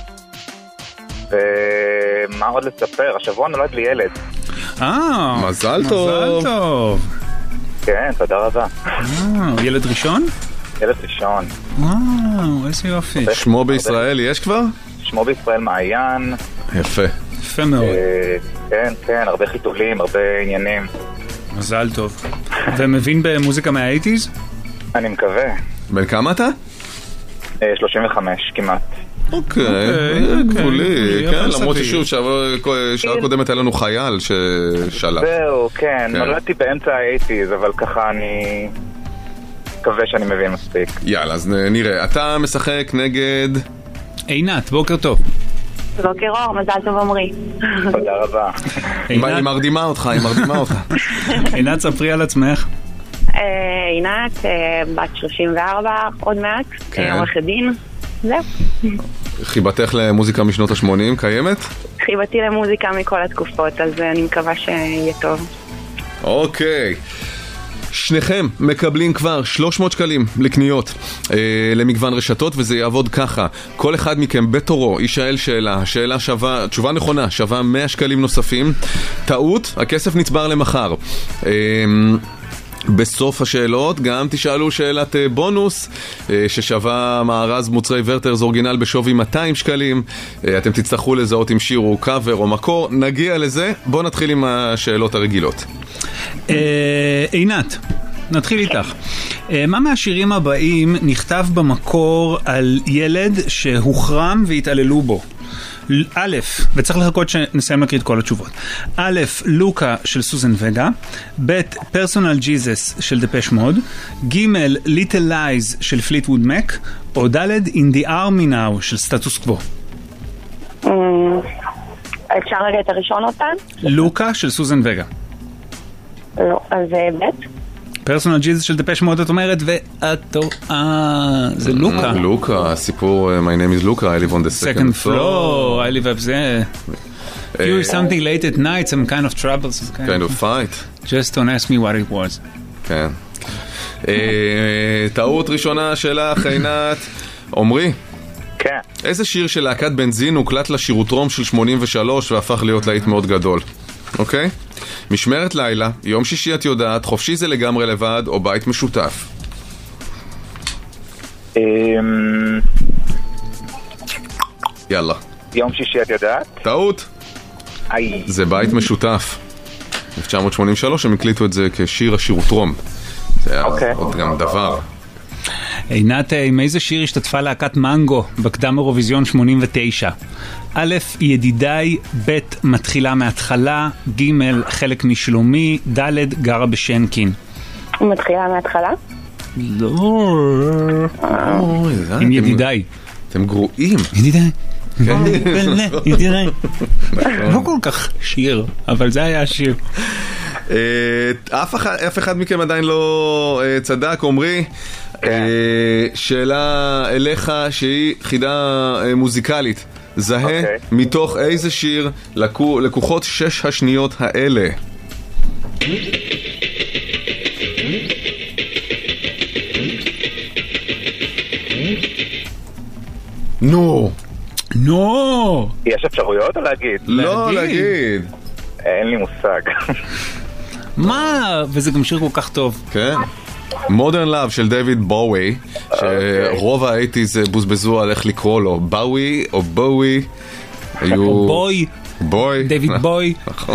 Speaker 6: ומה עוד לספר? השבוע נולד לי ילד.
Speaker 3: מזל טוב.
Speaker 4: מזל טוב.
Speaker 6: כן, תודה רבה.
Speaker 4: ילד ראשון?
Speaker 6: ילד ראשון.
Speaker 4: וואו, איזה יופי.
Speaker 3: שמו בישראל יש כבר?
Speaker 6: שמו בישראל מעיין.
Speaker 3: יפה.
Speaker 4: יפה מאוד.
Speaker 6: כן, כן, הרבה חיתולים, הרבה עניינים.
Speaker 4: מזל טוב. ומבין במוזיקה מה-80s?
Speaker 6: אני מקווה.
Speaker 3: בן כמה אתה?
Speaker 6: 35 כמעט.
Speaker 3: אוקיי, גבולי, כן, למרות ששוב, שעה קודמת היה לנו חייל ששלח.
Speaker 6: זהו, כן, נולדתי באמצע ה-80s, אבל ככה אני מקווה שאני מבין מספיק.
Speaker 3: יאללה, אז נראה. אתה משחק נגד...
Speaker 4: עינת, בוקר טוב.
Speaker 12: בוקר אור, מזל טוב עומרי.
Speaker 6: תודה רבה.
Speaker 3: היא מרדימה אותך, היא מרדימה אותך.
Speaker 4: עינת, ספרי על עצמך.
Speaker 12: עינת, בת 34, עוד מעט, עורכת דין, זהו.
Speaker 3: חיבתך למוזיקה משנות ה-80 קיימת?
Speaker 12: חיבתי למוזיקה מכל התקופות, אז אני מקווה שיהיה טוב.
Speaker 3: אוקיי. שניכם מקבלים כבר 300 שקלים לקניות למגוון רשתות, וזה יעבוד ככה: כל אחד מכם בתורו ישאל שאלה שווה, תשובה נכונה שווה 100 שקלים נוספים. טעות, הכסף נצבר למחר. בסוף השאלות גם תשאלו שאלת בונוס ששווה מארז מוצרי ורטרס אורגינל בשווי 200 שקלים. אתם תצטרכו לזהות אם שיר הוא קאבר או מקור, נגיע לזה. בואו נתחיל עם השאלות הרגילות.
Speaker 4: עינת, נתחיל איתך. מה מהשירים הבאים נכתב במקור על ילד שהוחרם והתעללו בו? א', וצריך לחכות שנסיים להקריא את כל התשובות. א', לוקה של סוזן וגה, ב', פרסונל ג'יזס של דפש מוד, ג', ליטל לייז של פליטווד מק, או ד', אין די ארמי נאו של סטטוס קוו.
Speaker 12: אפשר רגע את הראשון אותן?
Speaker 4: לוקה של סוזן וגה.
Speaker 12: לא, אז ב'.
Speaker 4: פרסונל ג'יזס של דפש מוד את אומרת, זה לוקה.
Speaker 3: לוקה, הסיפור My name is Luca, I live on the second floor.
Speaker 4: I live up there. If you hear something late at night, some kind of troubles.
Speaker 3: Kind of fight.
Speaker 4: Just don't ask me what it was.
Speaker 3: כן. טעות ראשונה שלך, עינת. עומרי.
Speaker 6: כן.
Speaker 3: איזה שיר של להקת בנזין הוקלט לשירוטרום של 83 והפך להיות להיט מאוד גדול? אוקיי? משמרת לילה, יום שישי את יודעת, חופשי זה לגמרי לבד או בית משותף? יאללה.
Speaker 6: יום שישי את יודעת?
Speaker 3: טעות. זה בית משותף. 1983 הם הקליטו את זה כשיר השירוטרום. זה היה עוד גם דבר.
Speaker 4: עינת, עם איזה שיר השתתפה להקת מנגו בקדם אירוויזיון 89? א', ידידיי, ב', מתחילה מההתחלה, ג', חלק משלומי, ד', גרה בשנקין.
Speaker 12: מתחילה מההתחלה?
Speaker 4: לא. עם ידידיי.
Speaker 3: אתם גרועים.
Speaker 4: ידידיי. ידידיי. לא כל כך שיר, אבל זה היה השיר.
Speaker 3: אף אחד מכם עדיין לא צדק, עומרי. שאלה אליך שהיא חידה מוזיקלית. זהה מתוך איזה שיר לקוחות 6 השניות האלה? נו.
Speaker 6: יש אפשרויות או להגיד?
Speaker 3: לא, להגיד.
Speaker 6: אין לי מושג.
Speaker 4: מה? וזה גם שיר כל כך טוב.
Speaker 3: כן. Modern Love של דיוויד בואי, שרוב ה-80s בוזבזו על איך לקרוא לו, בואי או בואי,
Speaker 4: או בוי, דיוויד בוי.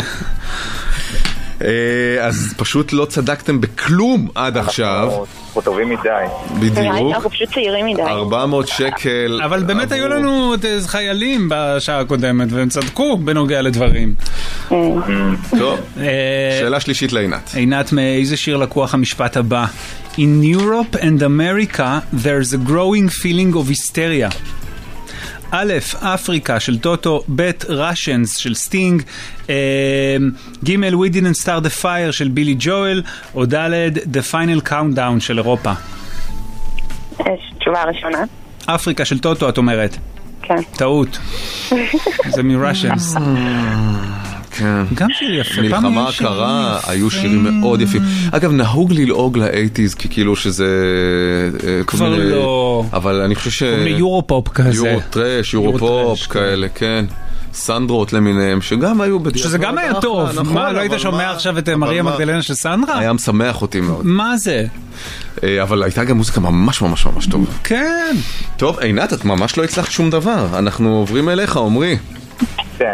Speaker 3: אז פשוט לא צדקתם בכלום עד עכשיו.
Speaker 6: אנחנו טובים מדי.
Speaker 3: בדיוק.
Speaker 12: אנחנו פשוט צעירים מדי.
Speaker 3: 400 שקל.
Speaker 4: אבל באמת היו לנו חיילים בשעה הקודמת והם צדקו בנוגע לדברים.
Speaker 3: טוב, שאלה שלישית לעינת.
Speaker 4: עינת, מאיזה שיר לקוח המשפט הבא? In Europe and America there's a growing feeling of hysteria. א', אפריקה של טוטו, ב', Russians של סטינג, ג', We Didn't Start the Fire של בילי ג'ואל, או ד', The Final Countdown של אירופה.
Speaker 12: תשובה ראשונה.
Speaker 4: אפריקה של טוטו, את אומרת?
Speaker 12: כן.
Speaker 4: טעות. זה מ-Russians.
Speaker 3: כן.
Speaker 4: גם שיר יפה.
Speaker 3: מלחמה הקרה, היו שירים מאוד יפים. אגב, נהוג ללעוג ל-80s, כי כאילו שזה...
Speaker 4: כבר לא...
Speaker 3: אבל אני חושב ש...
Speaker 4: יורו-פופ כזה.
Speaker 3: יורו-טרש, יורו-פופ כאלה, כן. סנדרות למיניהם, שגם היו...
Speaker 4: שזה גם היה טוב. מה, לא היית שומע עכשיו את מריה מגדלנה של סנדרה?
Speaker 3: היה משמח אותי מאוד.
Speaker 4: מה זה?
Speaker 3: אבל הייתה גם מוזיקה ממש ממש ממש טובה.
Speaker 4: כן.
Speaker 3: טוב, עינת, את ממש לא הצלחת שום דבר. אנחנו עוברים אליך, עומרי.
Speaker 6: כן.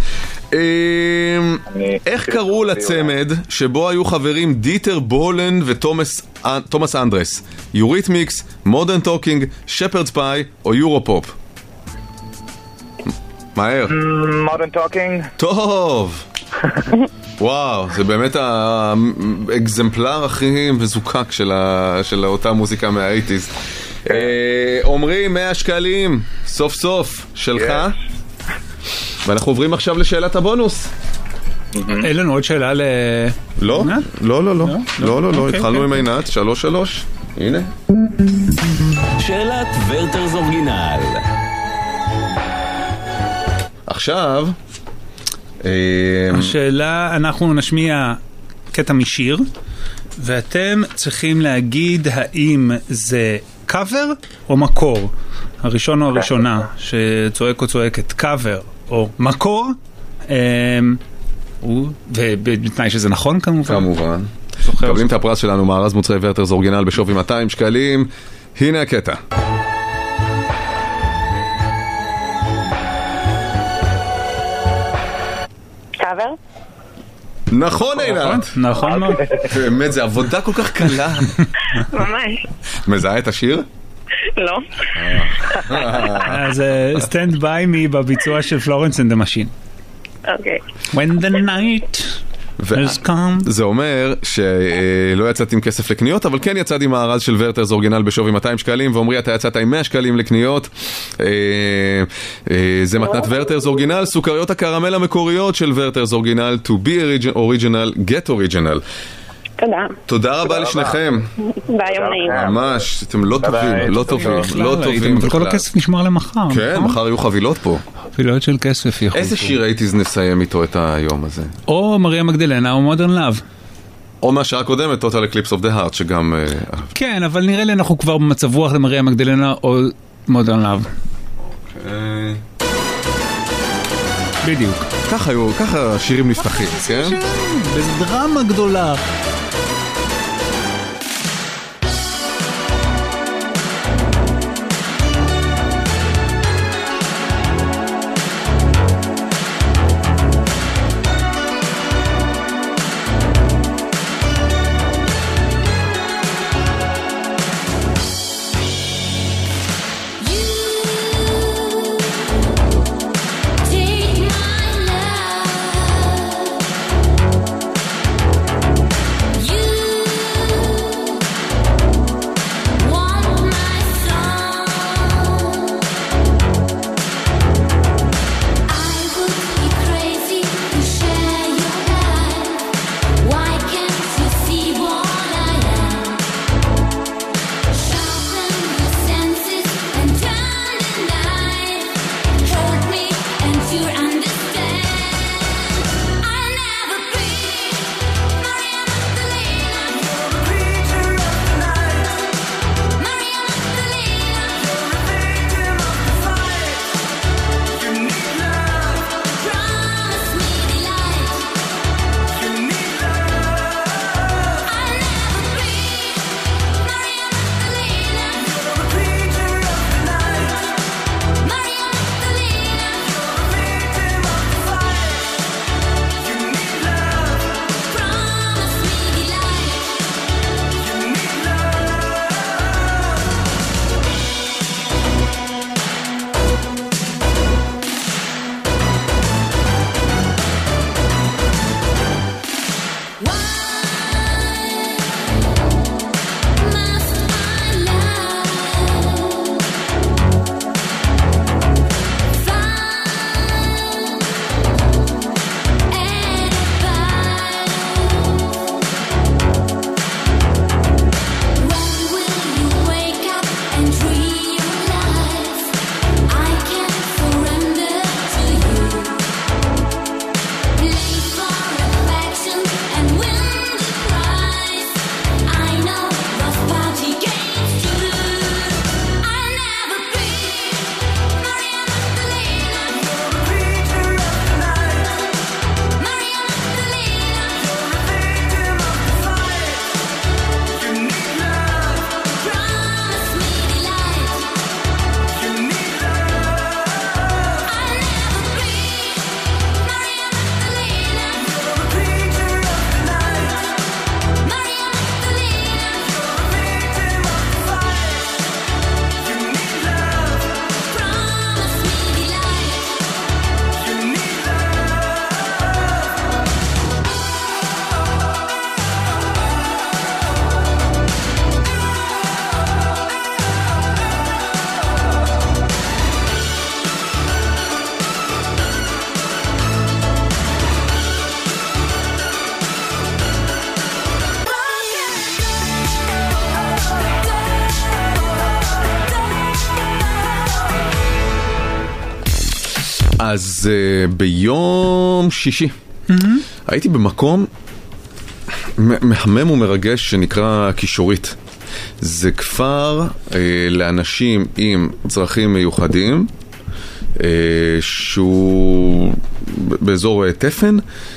Speaker 3: איך קראו לצמד שבו היו חברים דיטר בולן ותומאס אנדרס? יוריתמיקס, מודרן טוקינג, שפרדס פאי או יורו-פופ? מהר.
Speaker 6: מודרן טוקינג.
Speaker 3: טוב. וואו, זה באמת האקזמפלר הכי מזוקק של אותה מוזיקה מה-80s. עומרי, 100 שקלים, סוף סוף, שלך. ואנחנו עוברים עכשיו לשאלת הבונוס.
Speaker 4: אין לנו עוד שאלה ל...
Speaker 3: לא, לא, לא, לא. לא, לא, לא, התחלנו עם עינת, 3-3. הנה.
Speaker 2: שאלת ורטרס אורגינל.
Speaker 3: עכשיו...
Speaker 4: השאלה, אנחנו נשמיע קטע משיר, ואתם צריכים להגיד האם זה קאבר או מקור. הראשון או הראשונה שצועק או צועקת קאבר או מקור, ובתנאי שזה נכון כמובן.
Speaker 3: כמובן. מקבלים את הפרס שלנו, מארז מוצרי ורטרס אורגינל בשווי 200 שקלים. הנה הקטע.
Speaker 12: קאבר?
Speaker 3: נכון, עינת.
Speaker 4: נכון מאוד.
Speaker 3: באמת, זה עבודה כל כך קלה.
Speaker 12: ממש.
Speaker 3: מזהה את השיר?
Speaker 12: לא.
Speaker 4: אז Stand By Me בביצוע של פלורנס אנד דה משין.
Speaker 12: אוקיי.
Speaker 4: When the night has come.
Speaker 3: זה אומר שלא יצאתי עם כסף לקניות, אבל כן יצאתי עם הארז של ורטרס אורגינל בשווי 200 שקלים, ואומרי אתה יצאת עם 100 שקלים לקניות. זה מתנת ורטרס אורגינל, סוכריות הקרמל המקוריות של ורטרס אורגינל, to be original, get original.
Speaker 12: תודה.
Speaker 3: תודה רבה לשניכם.
Speaker 12: ביי, יום נעים.
Speaker 3: ממש, אתם לא טובים, לא טובים, לא טובים.
Speaker 4: אבל כל הכסף נשמר למחר.
Speaker 3: כן, מחר יהיו חבילות פה.
Speaker 4: חבילות של כסף יחולקו.
Speaker 3: איזה שיר הייטיז נסיים איתו את היום הזה?
Speaker 4: או מריה מגדלנה או מודרן לאב.
Speaker 3: או מהשעה הקודמת, Total Eclipse of the Heart, שגם...
Speaker 4: כן, אבל נראה לי אנחנו כבר במצב רוח למריה מגדלנה או מודרן לאב. בדיוק.
Speaker 3: ככה שירים נפתחים, כן?
Speaker 4: באיזו דרמה גדולה.
Speaker 3: אז ביום שישי הייתי במקום מחמם ומרגש שנקרא כישורית. זה כפר לאנשים עם צרכים מיוחדים שהוא באזור תפן,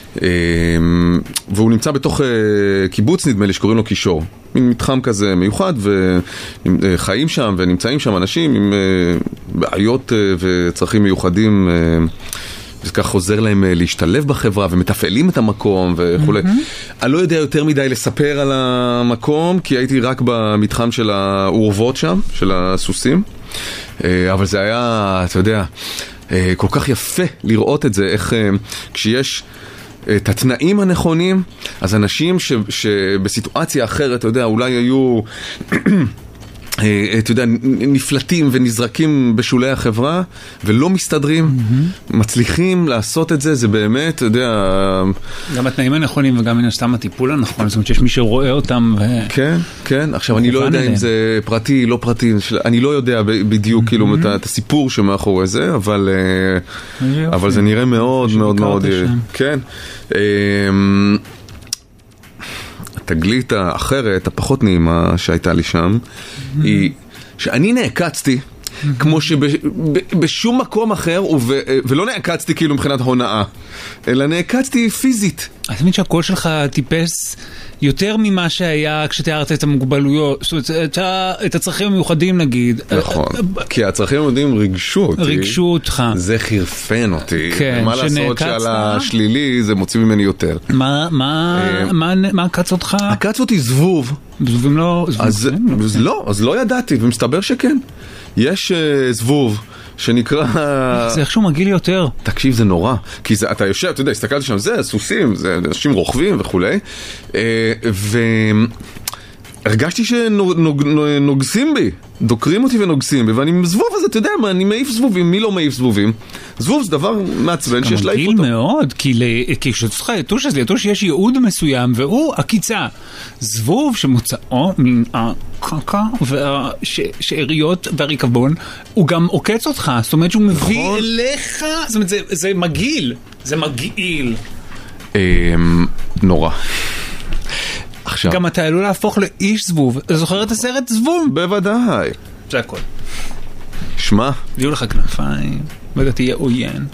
Speaker 3: והוא נמצא בתוך קיבוץ, נדמה לי שקוראים לו כישור, מין מתחם כזה מיוחד, וחיים שם ונמצאים שם אנשים עם בעיות וצרכים מיוחדים וזה כך חוזר להם להשתלב בחברה, ומתפעלים את המקום וכו'. אני לא יודע יותר מדי לספר על המקום, כי הייתי רק במתחם של האורוות שם, של הסוסים. אבל זה היה, אתה יודע, כל כך יפה לראות את זה, איך כשיש את התנאים הנכונים, אז אנשים שבסיטואציה אחרת, אתה יודע, אולי היו אתה יודע, נפלטים ונזרקים בשולי החברה ולא מסתדרים, מצליחים לעשות את זה, זה באמת, אתה יודע,
Speaker 4: גם התנאים הנכונים וגם מן הסתם הטיפול הנכון, זאת אומרת שיש מי שרואה אותם
Speaker 3: כן, כן, עכשיו אני לא יודע אם זה פרטי, לא פרטי, אני לא יודע בדיוק כאילו את הסיפור שמאחורי זה, אבל זה נראה מאוד מאוד מאוד, כן. התגלית האחרת, הפחות נעימה שהייתה לי שם, היא שאני נעקצתי, כמו שבשום מקום אחר, ולא נעקצתי כאילו מבחינת הונאה, אלא נעקצתי פיזית.
Speaker 4: אני תמיד שהקול שלך טיפס יותר ממה שהיה כשתיארת את המוגבלויות, זאת אומרת, את הצרכים המיוחדים נגיד.
Speaker 3: נכון, כי הצרכים המיוחדים ריגשו
Speaker 4: אותך.
Speaker 3: זה חרפן אותי.
Speaker 4: כן,
Speaker 3: מה לעשות שעל השלילי זה מוציא ממני יותר.
Speaker 4: מה עקץ אותך?
Speaker 3: עקץ אותי זבוב.
Speaker 4: זבובים לא...
Speaker 3: אז לא ידעתי, ומסתבר שכן. יש זבוב שנקרא...
Speaker 4: זה איכשהו מגיל יותר.
Speaker 3: תקשיב, זה נורא. כי אתה יושב, אתה יודע, הסתכלתי שם, זה סוסים, זה אנשים רוכבים וכולי. והרגשתי שנוגסים בי, דוקרים אותי ונוגסים בי, ואני עם זבוב הזה, אתה יודע מה, אני מעיף זבובים, מי לא מעיף זבובים? זבוב זה דבר מעצבן שיש להעיף אותו.
Speaker 4: מגיל מאוד, כי כשצריך יתוש, אז ליתוש יש ייעוד מסוים, והוא עקיצה. זבוב שמוצאו מן הקרקע והשאריות והריקבון, הוא גם עוקץ אותך, זאת אומרת שהוא מביא אליך, זאת אומרת זה מגעיל, זה מגעיל.
Speaker 3: נורא. עכשיו.
Speaker 4: גם אתה עלול להפוך לאיש זבוב. אתה זוכר את הסרט זבוב?
Speaker 3: בוודאי.
Speaker 4: זה הכל.
Speaker 3: שמע.
Speaker 4: יהיו לך כנפיים, ואתה תהיה עוין.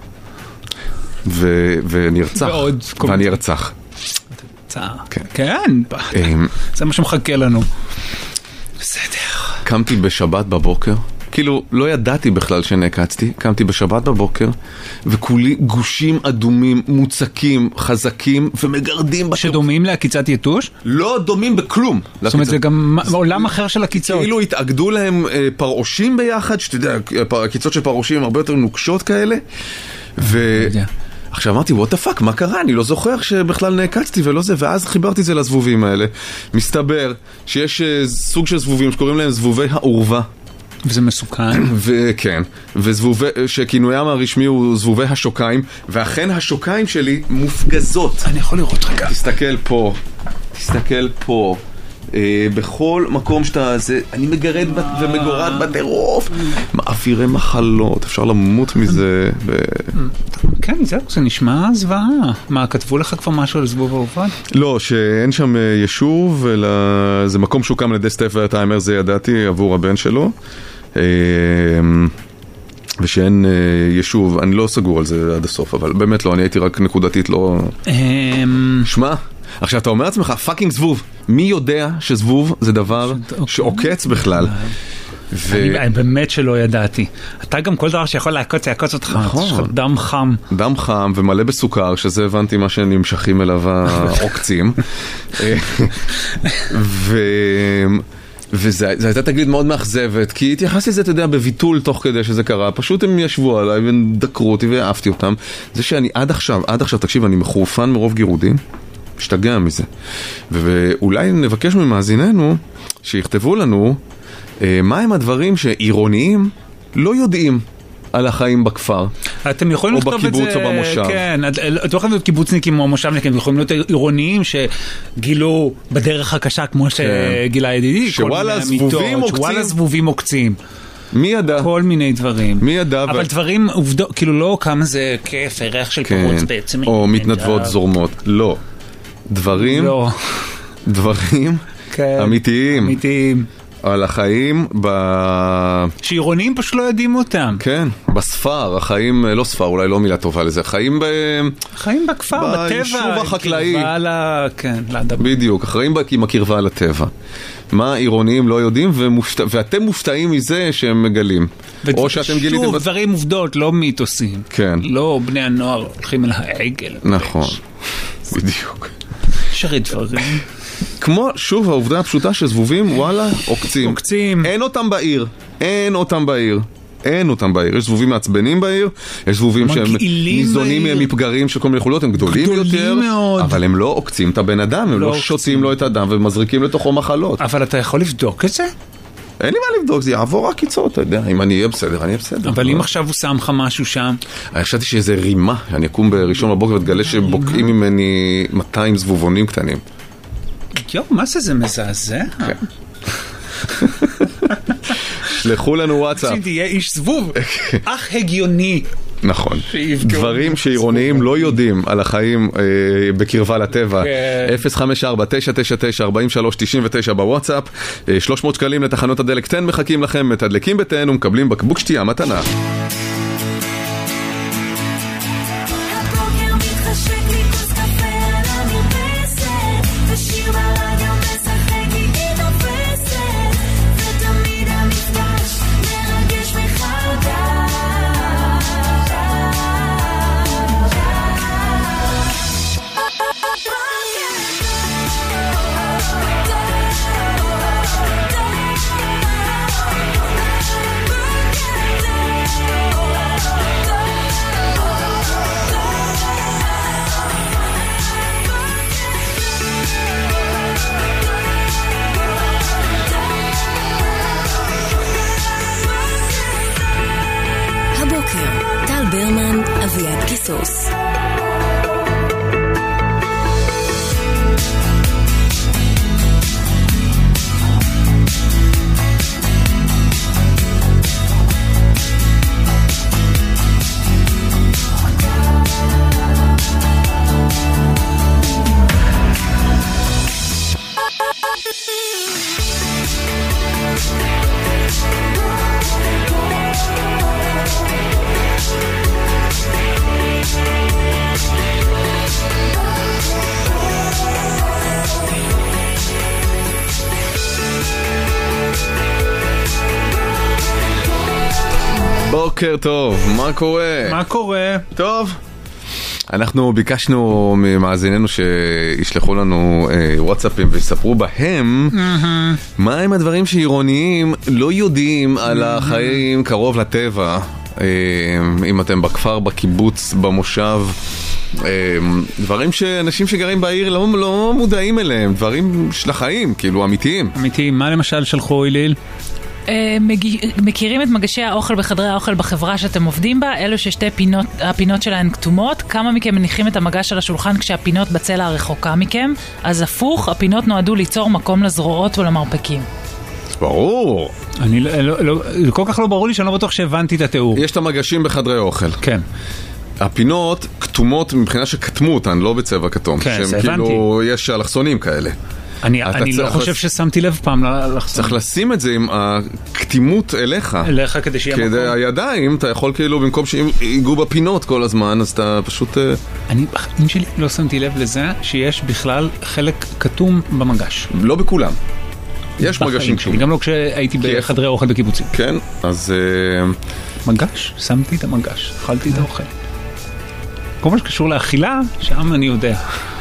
Speaker 3: ונרצח. ואני ארצח.
Speaker 4: כן. זה מה שמחכה לנו. בסדר.
Speaker 3: קמתי בשבת בבוקר. כאילו, לא ידעתי בכלל שנעקצתי, קמתי בשבת בבוקר, וכולי גושים אדומים, מוצקים, חזקים, ומגרדים בטירוף.
Speaker 4: שדומים לעקיצת יתוש?
Speaker 3: לא דומים בכלום.
Speaker 4: זאת אומרת, זה גם עולם אחר של עקיצות.
Speaker 3: כאילו התאגדו להם פרעושים ביחד, שתדע, עקיצות של פרעושים הרבה יותר נוקשות כאלה, עכשיו אמרתי, what the fuck, מה קרה? אני לא זוכר שבכלל נעקצתי ולא זה, ואז חיברתי זה לזבובים האלה. מסתבר שיש סוג של זבובים שקוראים להם זבובי העורבה.
Speaker 4: וזה מסוכן.
Speaker 3: וכן, שכינוים הרשמי הוא זבובי השוקיים, ואכן השוקיים שלי מופגזות.
Speaker 4: אני יכול לראות רגע.
Speaker 3: תסתכל פה. בכל מקום שאתה... אני מגרד ומגורד בטירוף. מעבירי מחלות, אפשר למות מזה.
Speaker 4: כן, זה נשמע זוועה. מה, כתבו לך כבר משהו על זבוב העובד?
Speaker 3: לא, שאין שם יישוב, אלא זה מקום שהוקם לידי סטף והטיימר, זה ידעתי עבור הבן שלו. ושאין יישוב, אני לא סגור על זה עד הסוף, אבל באמת לא, אני הייתי רק נקודתית לא... שמע, עכשיו אתה אומר לעצמך, פאקינג זבוב, מי יודע שזבוב זה דבר שעוקץ בכלל?
Speaker 4: אני באמת שלא ידעתי. אתה גם כל דבר שיכול לעקוץ, יעקוץ אותך. יש לך דם חם.
Speaker 3: דם חם ומלא בסוכר, שזה הבנתי מה שנמשכים אליו העוקצים. וזה הייתה תגלית מאוד מאכזבת, כי התייחסתי לזה, אתה יודע, בביטול תוך כדי שזה קרה. פשוט הם ישבו עליי ודקרו אותי ואהבתי אותם. זה שאני עד עכשיו, תקשיב, אני מחורפן מרוב גירודים, משתגע מזה. ואולי נבקש ממאזיננו שיכתבו לנו מהם הדברים שעירוניים לא יודעים על החיים בכפר.
Speaker 4: אתם יכולים לכתוב את זה...
Speaker 3: או בקיבוץ או במושב.
Speaker 4: כן, אתם יכולים להיות קיבוצניקים או מושבניקים, אתם יכולים להיות עירוניים שגילו בדרך הקשה, כמו שגילה ידידי,
Speaker 3: שוואלה
Speaker 4: זבובים עוקצים.
Speaker 3: מי ידע?
Speaker 4: כל מיני דברים.
Speaker 3: מי ידע?
Speaker 4: אבל דברים, כאילו לא כמה זה כיף, ריח של פרוץ בעצם.
Speaker 3: או מתנדבות זורמות. לא. דברים אמיתיים. על החיים
Speaker 4: שעירונים פשוט לא יודעים אותם.
Speaker 3: כן, בספר, החיים, לא ספר, אולי לא מילה טובה לזה, חיים
Speaker 4: בכפר, בטבע.
Speaker 3: ביישוב החקלאי.
Speaker 4: כן, לאדמה.
Speaker 3: בדיוק, החיים עם הקרבה לטבע. מה עירוניים לא יודעים, ואתם מופתעים מזה שהם מגלים. או שאתם גיליתם...
Speaker 4: שוב, דברים עובדות, לא מיתוסים.
Speaker 3: כן.
Speaker 4: לא בני הנוער הולכים אל העגל.
Speaker 3: נכון, בדיוק.
Speaker 4: שרי דברים.
Speaker 3: כמו, שוב, העובדה הפשוטה שזבובים, וואלה, עוקצים. אין אותם בעיר. יש זבובים מעצבנים בעיר, יש זבובים שהם ניזונים מפגרים של כל מיני חוליות, הם גדולים יותר,
Speaker 4: מאוד.
Speaker 3: אבל הם לא עוקצים את הבן אדם, הם לא שותים לו את הדם ומזריקים לתוכו מחלות.
Speaker 4: אבל אתה יכול לבדוק את זה?
Speaker 3: אין לי מה לבדוק, זה יעבור רק קיצור, אתה יודע, אם אני אהיה בסדר, אני אהיה בסדר.
Speaker 4: אבל אם עכשיו הוא שם לך משהו שם?
Speaker 3: אני חשבתי שזה רימה, אני אקום בראשון בבוקר ותגלה שבוקעים ממני 200 זבובונים קטנים.
Speaker 4: מה זה מזעזע?
Speaker 3: שלחו לנו וואטסאפ.
Speaker 4: תהיה איש זבוב, אך הגיוני.
Speaker 3: נכון. דברים שעירוניים לא יודעים על החיים בקרבה לטבע. 054-999-4399 בוואטסאפ. 300 שקלים לתחנות הדלק 10 מחכים לכם, מתדלקים בתן ומקבלים בקבוק שתייה מתנה.
Speaker 7: ברמן, אביעד קיסוס.
Speaker 3: בוקר טוב, מה קורה?
Speaker 4: מה קורה?
Speaker 3: טוב. אנחנו ביקשנו ממאזיננו שישלחו לנו וואטסאפים ויספרו בהם מה הם הדברים שעירוניים לא יודעים על החיים קרוב לטבע. אם אתם בכפר, בקיבוץ, במושב, דברים שאנשים שגרים בעיר לא מודעים אליהם, דברים של החיים, כאילו אמיתיים.
Speaker 4: אמיתיים, מה למשל שלחו איליל?
Speaker 13: מכירים את מגשי האוכל בחדרי האוכל בחברה שאתם עובדים בה? אלו ששתי הפינות שלהן כתומות. כמה מכם מניחים את המגש על השולחן כשהפינות בצלע הרחוקה מכם? אז הפוך, הפינות נועדו ליצור מקום לזרועות ולמרפקים.
Speaker 3: ברור.
Speaker 4: זה כל כך לא ברור לי שאני לא בטוח שהבנתי את התיאור.
Speaker 3: יש את המגשים בחדרי אוכל.
Speaker 4: כן.
Speaker 3: הפינות כתומות מבחינה שכתמו אותן, לא בצבע כתום.
Speaker 4: כן, זה
Speaker 3: הבנתי.
Speaker 4: כאילו,
Speaker 3: יש אלכסונים כאלה.
Speaker 4: אני לא חושב ששמתי לב פעם לחסון.
Speaker 3: צריך לשים את זה עם הכתימות אליך.
Speaker 4: אליך כדי שיהיה מקום.
Speaker 3: כדי הידיים, אתה יכול כאילו, במקום שיגעו בפינות כל הזמן, אז אתה פשוט...
Speaker 4: אני בחיים שלי לא שמתי לב לזה שיש בכלל חלק כתום במגש.
Speaker 3: לא בכולם. יש מגשים כתומים.
Speaker 4: גם לא כשהייתי בחדרי אוכל בקיבוצים.
Speaker 3: כן, אז...
Speaker 4: מגש, שמתי את המגש, אכלתי את האוכל. כל מה שקשור לאכילה, שם אני יודע.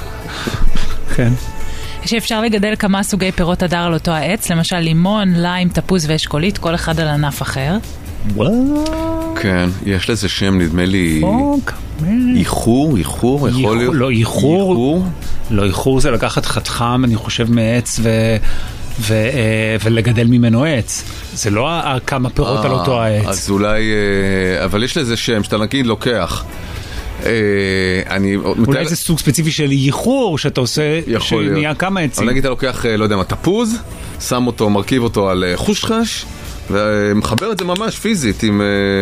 Speaker 4: כן.
Speaker 13: שאפשר לגדל כמה סוגי פירות הדר על אותו העץ, למשל לימון, ליים, תפוז ואשכולית, כל אחד על ענף אחר.
Speaker 3: כן, יש לזה שם, נדמה לי... איחור, יכול להיות?
Speaker 4: לא, איחור. לא, איחור זה לקחת חתחם, אני חושב, מעץ ולגדל ממנו עץ. זה לא כמה פירות על אותו העץ.
Speaker 3: אז אולי... אבל יש לזה שם, שאתה נגיד לוקח...
Speaker 4: אולי זה סוג ספציפי של ייחור שאתה עושה שנהיה כמה עצים.
Speaker 3: אבל נגיד אתה לוקח, לא יודע מה, תפוז, שם אותו, מרכיב אותו על חושחש ומחבר את זה ממש פיזית עם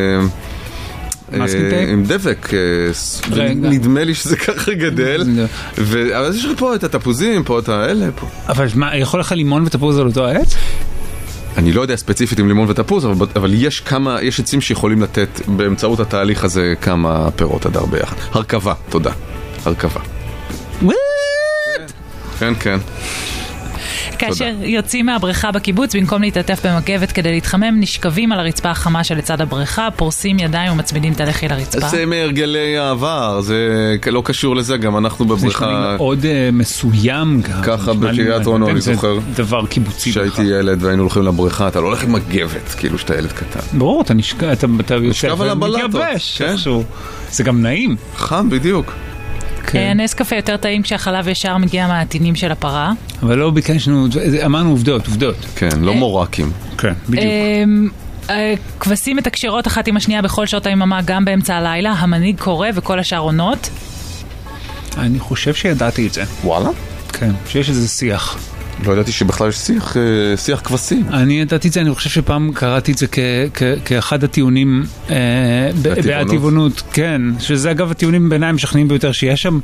Speaker 3: דבק. נדמה לי שזה ככה גדל. אבל יש לך פה את התפוזים, פה את האלה.
Speaker 4: אבל מה, יכול לך לימון ותפוז על אותו העץ?
Speaker 3: אני לא יודע ספציפית עם לימון ותפוז, אבל יש עצים שיכולים לתת באמצעות התהליך הזה כמה פירות אדר ביחד. הרכבה, תודה. הרכבה. כן, כן.
Speaker 13: כאשר יוצאים מהבריכה בקיבוץ, במקום להתעטף במגבת כדי להתחמם, נשכבים על הרצפה החמה שלצד הבריכה, פורסים ידיים ומצמידים את הלחי לרצפה.
Speaker 3: זה מהרגלי העבר, זה לא קשור לזה, גם אנחנו בבריכה...
Speaker 4: זה נשמע מאוד מסוים גם.
Speaker 3: ככה בקריית אונו, אני זוכר.
Speaker 4: זה דבר קיבוצי.
Speaker 3: שהייתי ילד והיינו הולכים לבריכה, אתה לא הולך עם מגבת, כאילו שאתה ילד קטן.
Speaker 4: ברור, אתה
Speaker 3: נשכב על הבלטות.
Speaker 4: מתייבש, איכשהו. זה גם נעים.
Speaker 3: חם, בדיוק.
Speaker 13: נס קפה יותר טעים כשהחלב ישר מגיע מהעטינים של הפרה.
Speaker 4: אבל לא ביקשנו, אמרנו עובדות.
Speaker 3: כן, לא מורקים.
Speaker 4: כן, בדיוק.
Speaker 13: כבשים מתקשרות אחת עם השנייה בכל שעות היממה, גם באמצע הלילה. המנהיג קורא וכל השאר עונות.
Speaker 4: אני חושב שידעתי את זה.
Speaker 3: וואלה?
Speaker 4: כן, שיש איזה שיח.
Speaker 3: לא ידעתי שבכלל יש שיח כבשים.
Speaker 4: אני ידעתי את זה, אני חושב שפעם קראתי את זה כאחד הטיעונים בהטבעונות. כן, שזה אגב הטיעונים בעיניים משכנעים ביותר, שיש שם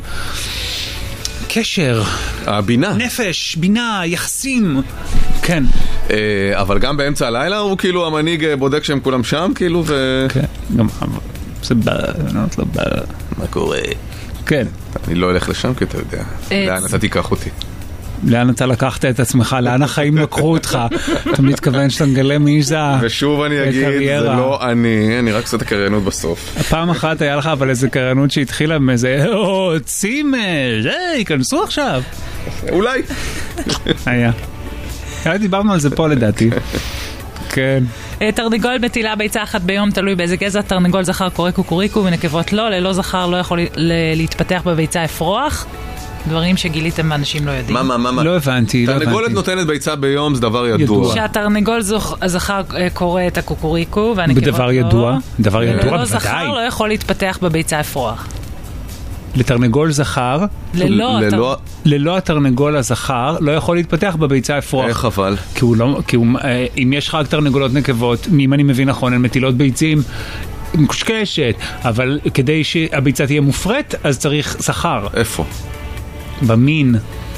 Speaker 4: קשר.
Speaker 3: הבינה.
Speaker 4: נפש, בינה, יחסים. כן.
Speaker 3: אבל גם באמצע הלילה הוא כאילו המנהיג בודק שהם כולם שם, כאילו ו...
Speaker 4: כן, גם... זה בא, לא בא.
Speaker 3: מה קורה?
Speaker 4: כן.
Speaker 3: אני לא אלך לשם כי אתה יודע. לאן אתה תיקח אותי?
Speaker 4: לאן אתה לקחת את עצמך? לאן החיים לקחו אותך? אתה מתכוון שאתה מגלה מי זה הקריירה.
Speaker 3: ושוב אני אגיד, זה לא אני רק עושה את הקריינות בסוף.
Speaker 4: פעם אחת היה לך אבל איזה קריינות שהתחילה מאיזה, צימר, ייכנסו עכשיו.
Speaker 3: אולי.
Speaker 4: היה. דיברנו על זה פה לדעתי. כן.
Speaker 13: תרנגול מטילה ביצה אחת ביום, תלוי באיזה גזע. תרנגול זכר קורא קוקוריקו ונקבות לא. ללא זכר לא יכול להתפתח בביצה אפרוח. דברים שגיליתם ואנשים לא יודעים.
Speaker 3: מה?
Speaker 4: לא הבנתי.
Speaker 3: תרנגולת נותנת ביצה ביום, זה דבר ידוע.
Speaker 13: שהתרנגול הזכר קורא את הקוקוריקו והנקבות לא.
Speaker 4: בדבר ידוע? דבר ידוע, בוודאי.
Speaker 13: ללא זכר לא יכול להתפתח בביצה אפרוח.
Speaker 4: לתרנגול זכר, ללא התרנגול הזכר, לא יכול להתפתח בביצה אפרוח.
Speaker 3: איך אבל?
Speaker 4: כי אם יש לך רק תרנגולות נקבות, אם אני מבין נכון, הן מטילות ביצים, מקושקשת, אבל כדי שהביצה תהיה מופרט, אז צריך זכר.
Speaker 3: איפה?
Speaker 4: במין.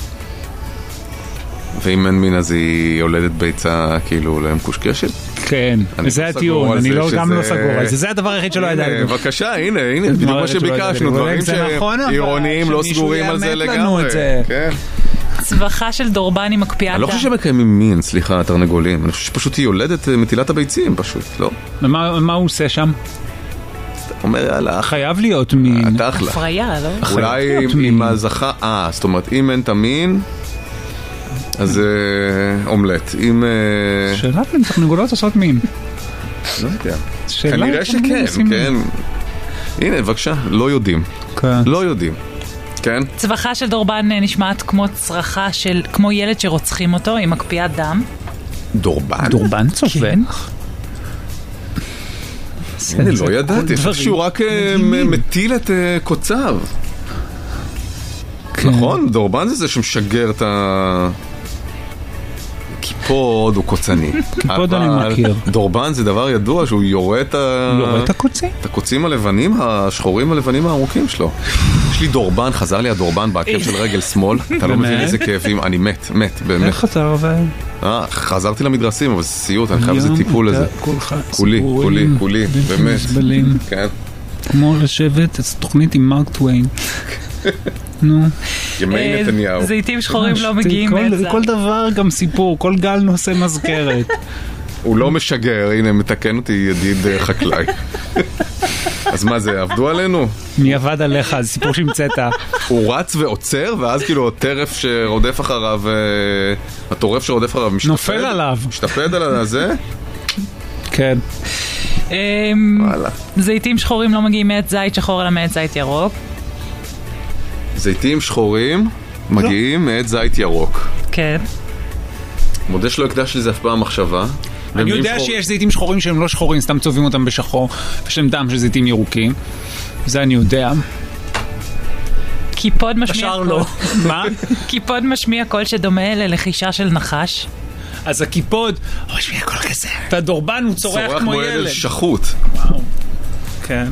Speaker 3: ואם אין מין אז היא יולדת ביצה כאילו למקושקשת?
Speaker 4: כן, וזה הטיעון, אני גם לא סגור על זה, זה הדבר היחיד שלא ידעתי.
Speaker 3: בבקשה, הנה, בדיוק מה שביקשנו, דברים שעירוניים לא סגורים על זה לגמרי.
Speaker 13: צווחה של דורבן היא מקפיאה.
Speaker 3: אני לא חושב שמקיימים מין, סליחה, תרנגולים, אני חושב שפשוט היא יולדת מטילת הביצים פשוט, לא?
Speaker 4: מה הוא עושה שם?
Speaker 3: אומר, יאללה.
Speaker 4: חייב להיות מין.
Speaker 13: הפריה, לא?
Speaker 3: אולי עם הזכה, זאת אומרת, אם אין את המין, אז אומלט.
Speaker 4: שאלה אם תרנגולות עושות מין.
Speaker 3: לא יודע. כנראה שכן, כן. הנה, בבקשה, לא יודעים. לא יודעים. כן?
Speaker 13: צווחה של דורבן נשמעת כמו צרחה של, כמו ילד שרוצחים אותו, עם מקפיאת דם.
Speaker 3: דורבן?
Speaker 4: דורבן צובח?
Speaker 3: אני לא ידעתי, שהוא רק מטיל את קוצב. נכון? דורבן זה שמשגר את קיפוד הוא קוצני.
Speaker 4: קיפוד אני מכיר.
Speaker 3: דורבן זה דבר ידוע שהוא יורה את הקוצים הלבנים, השחורים הלבנים הארוכים שלו. יש לי דורבן, חזר לי הדורבן בעקב של רגל שמאל. אתה לא מבין איזה כאבים, אני מת, באמת.
Speaker 4: איך חזר אבל?
Speaker 3: חזרתי למדרסים, אבל זה סיוט, אני חייב איזה טיפול לזה. כולי, באמת. כן.
Speaker 4: כמו לשבת, אז תוכנית עם מרק טוויין. נו.
Speaker 3: ימי נתניהו.
Speaker 13: זיתים שחורים לא מגיעים בעצם.
Speaker 4: כל דבר גם סיפור, כל גל נושא מזכרת.
Speaker 3: הוא לא משגר, הנה מתקן אותי ידיד חקלאי. אז מה זה, עבדו עלינו?
Speaker 4: מי עבד עליך, זה סיפור שהמצאת.
Speaker 3: הוא רץ ועוצר, ואז כאילו הטרף שרודף אחריו, הטורף שרודף אחריו
Speaker 4: נופל עליו.
Speaker 3: משתפד על זה?
Speaker 4: כן.
Speaker 13: זיתים שחורים לא מגיעים מעץ זית שחור אלא מעץ זית ירוק.
Speaker 3: זיתים שחורים מגיעים מעץ זית ירוק.
Speaker 13: כן.
Speaker 3: מודה שלא הקדש לזה אף פעם מחשבה.
Speaker 4: אני יודע שיש זיתים שחורים שהם לא שחורים, סתם צובעים אותם בשחור, ושהם דם של זיתים ירוקים. זה אני יודע.
Speaker 13: קיפוד משמיע
Speaker 4: קול. לא. מה?
Speaker 13: קיפוד משמיע קול שדומה ללחישה של נחש.
Speaker 4: אז הקיפוד, משמיע קול כזה. והדורבן הוא צורח כמו ילד.
Speaker 3: שחוט.
Speaker 4: וואו. כן.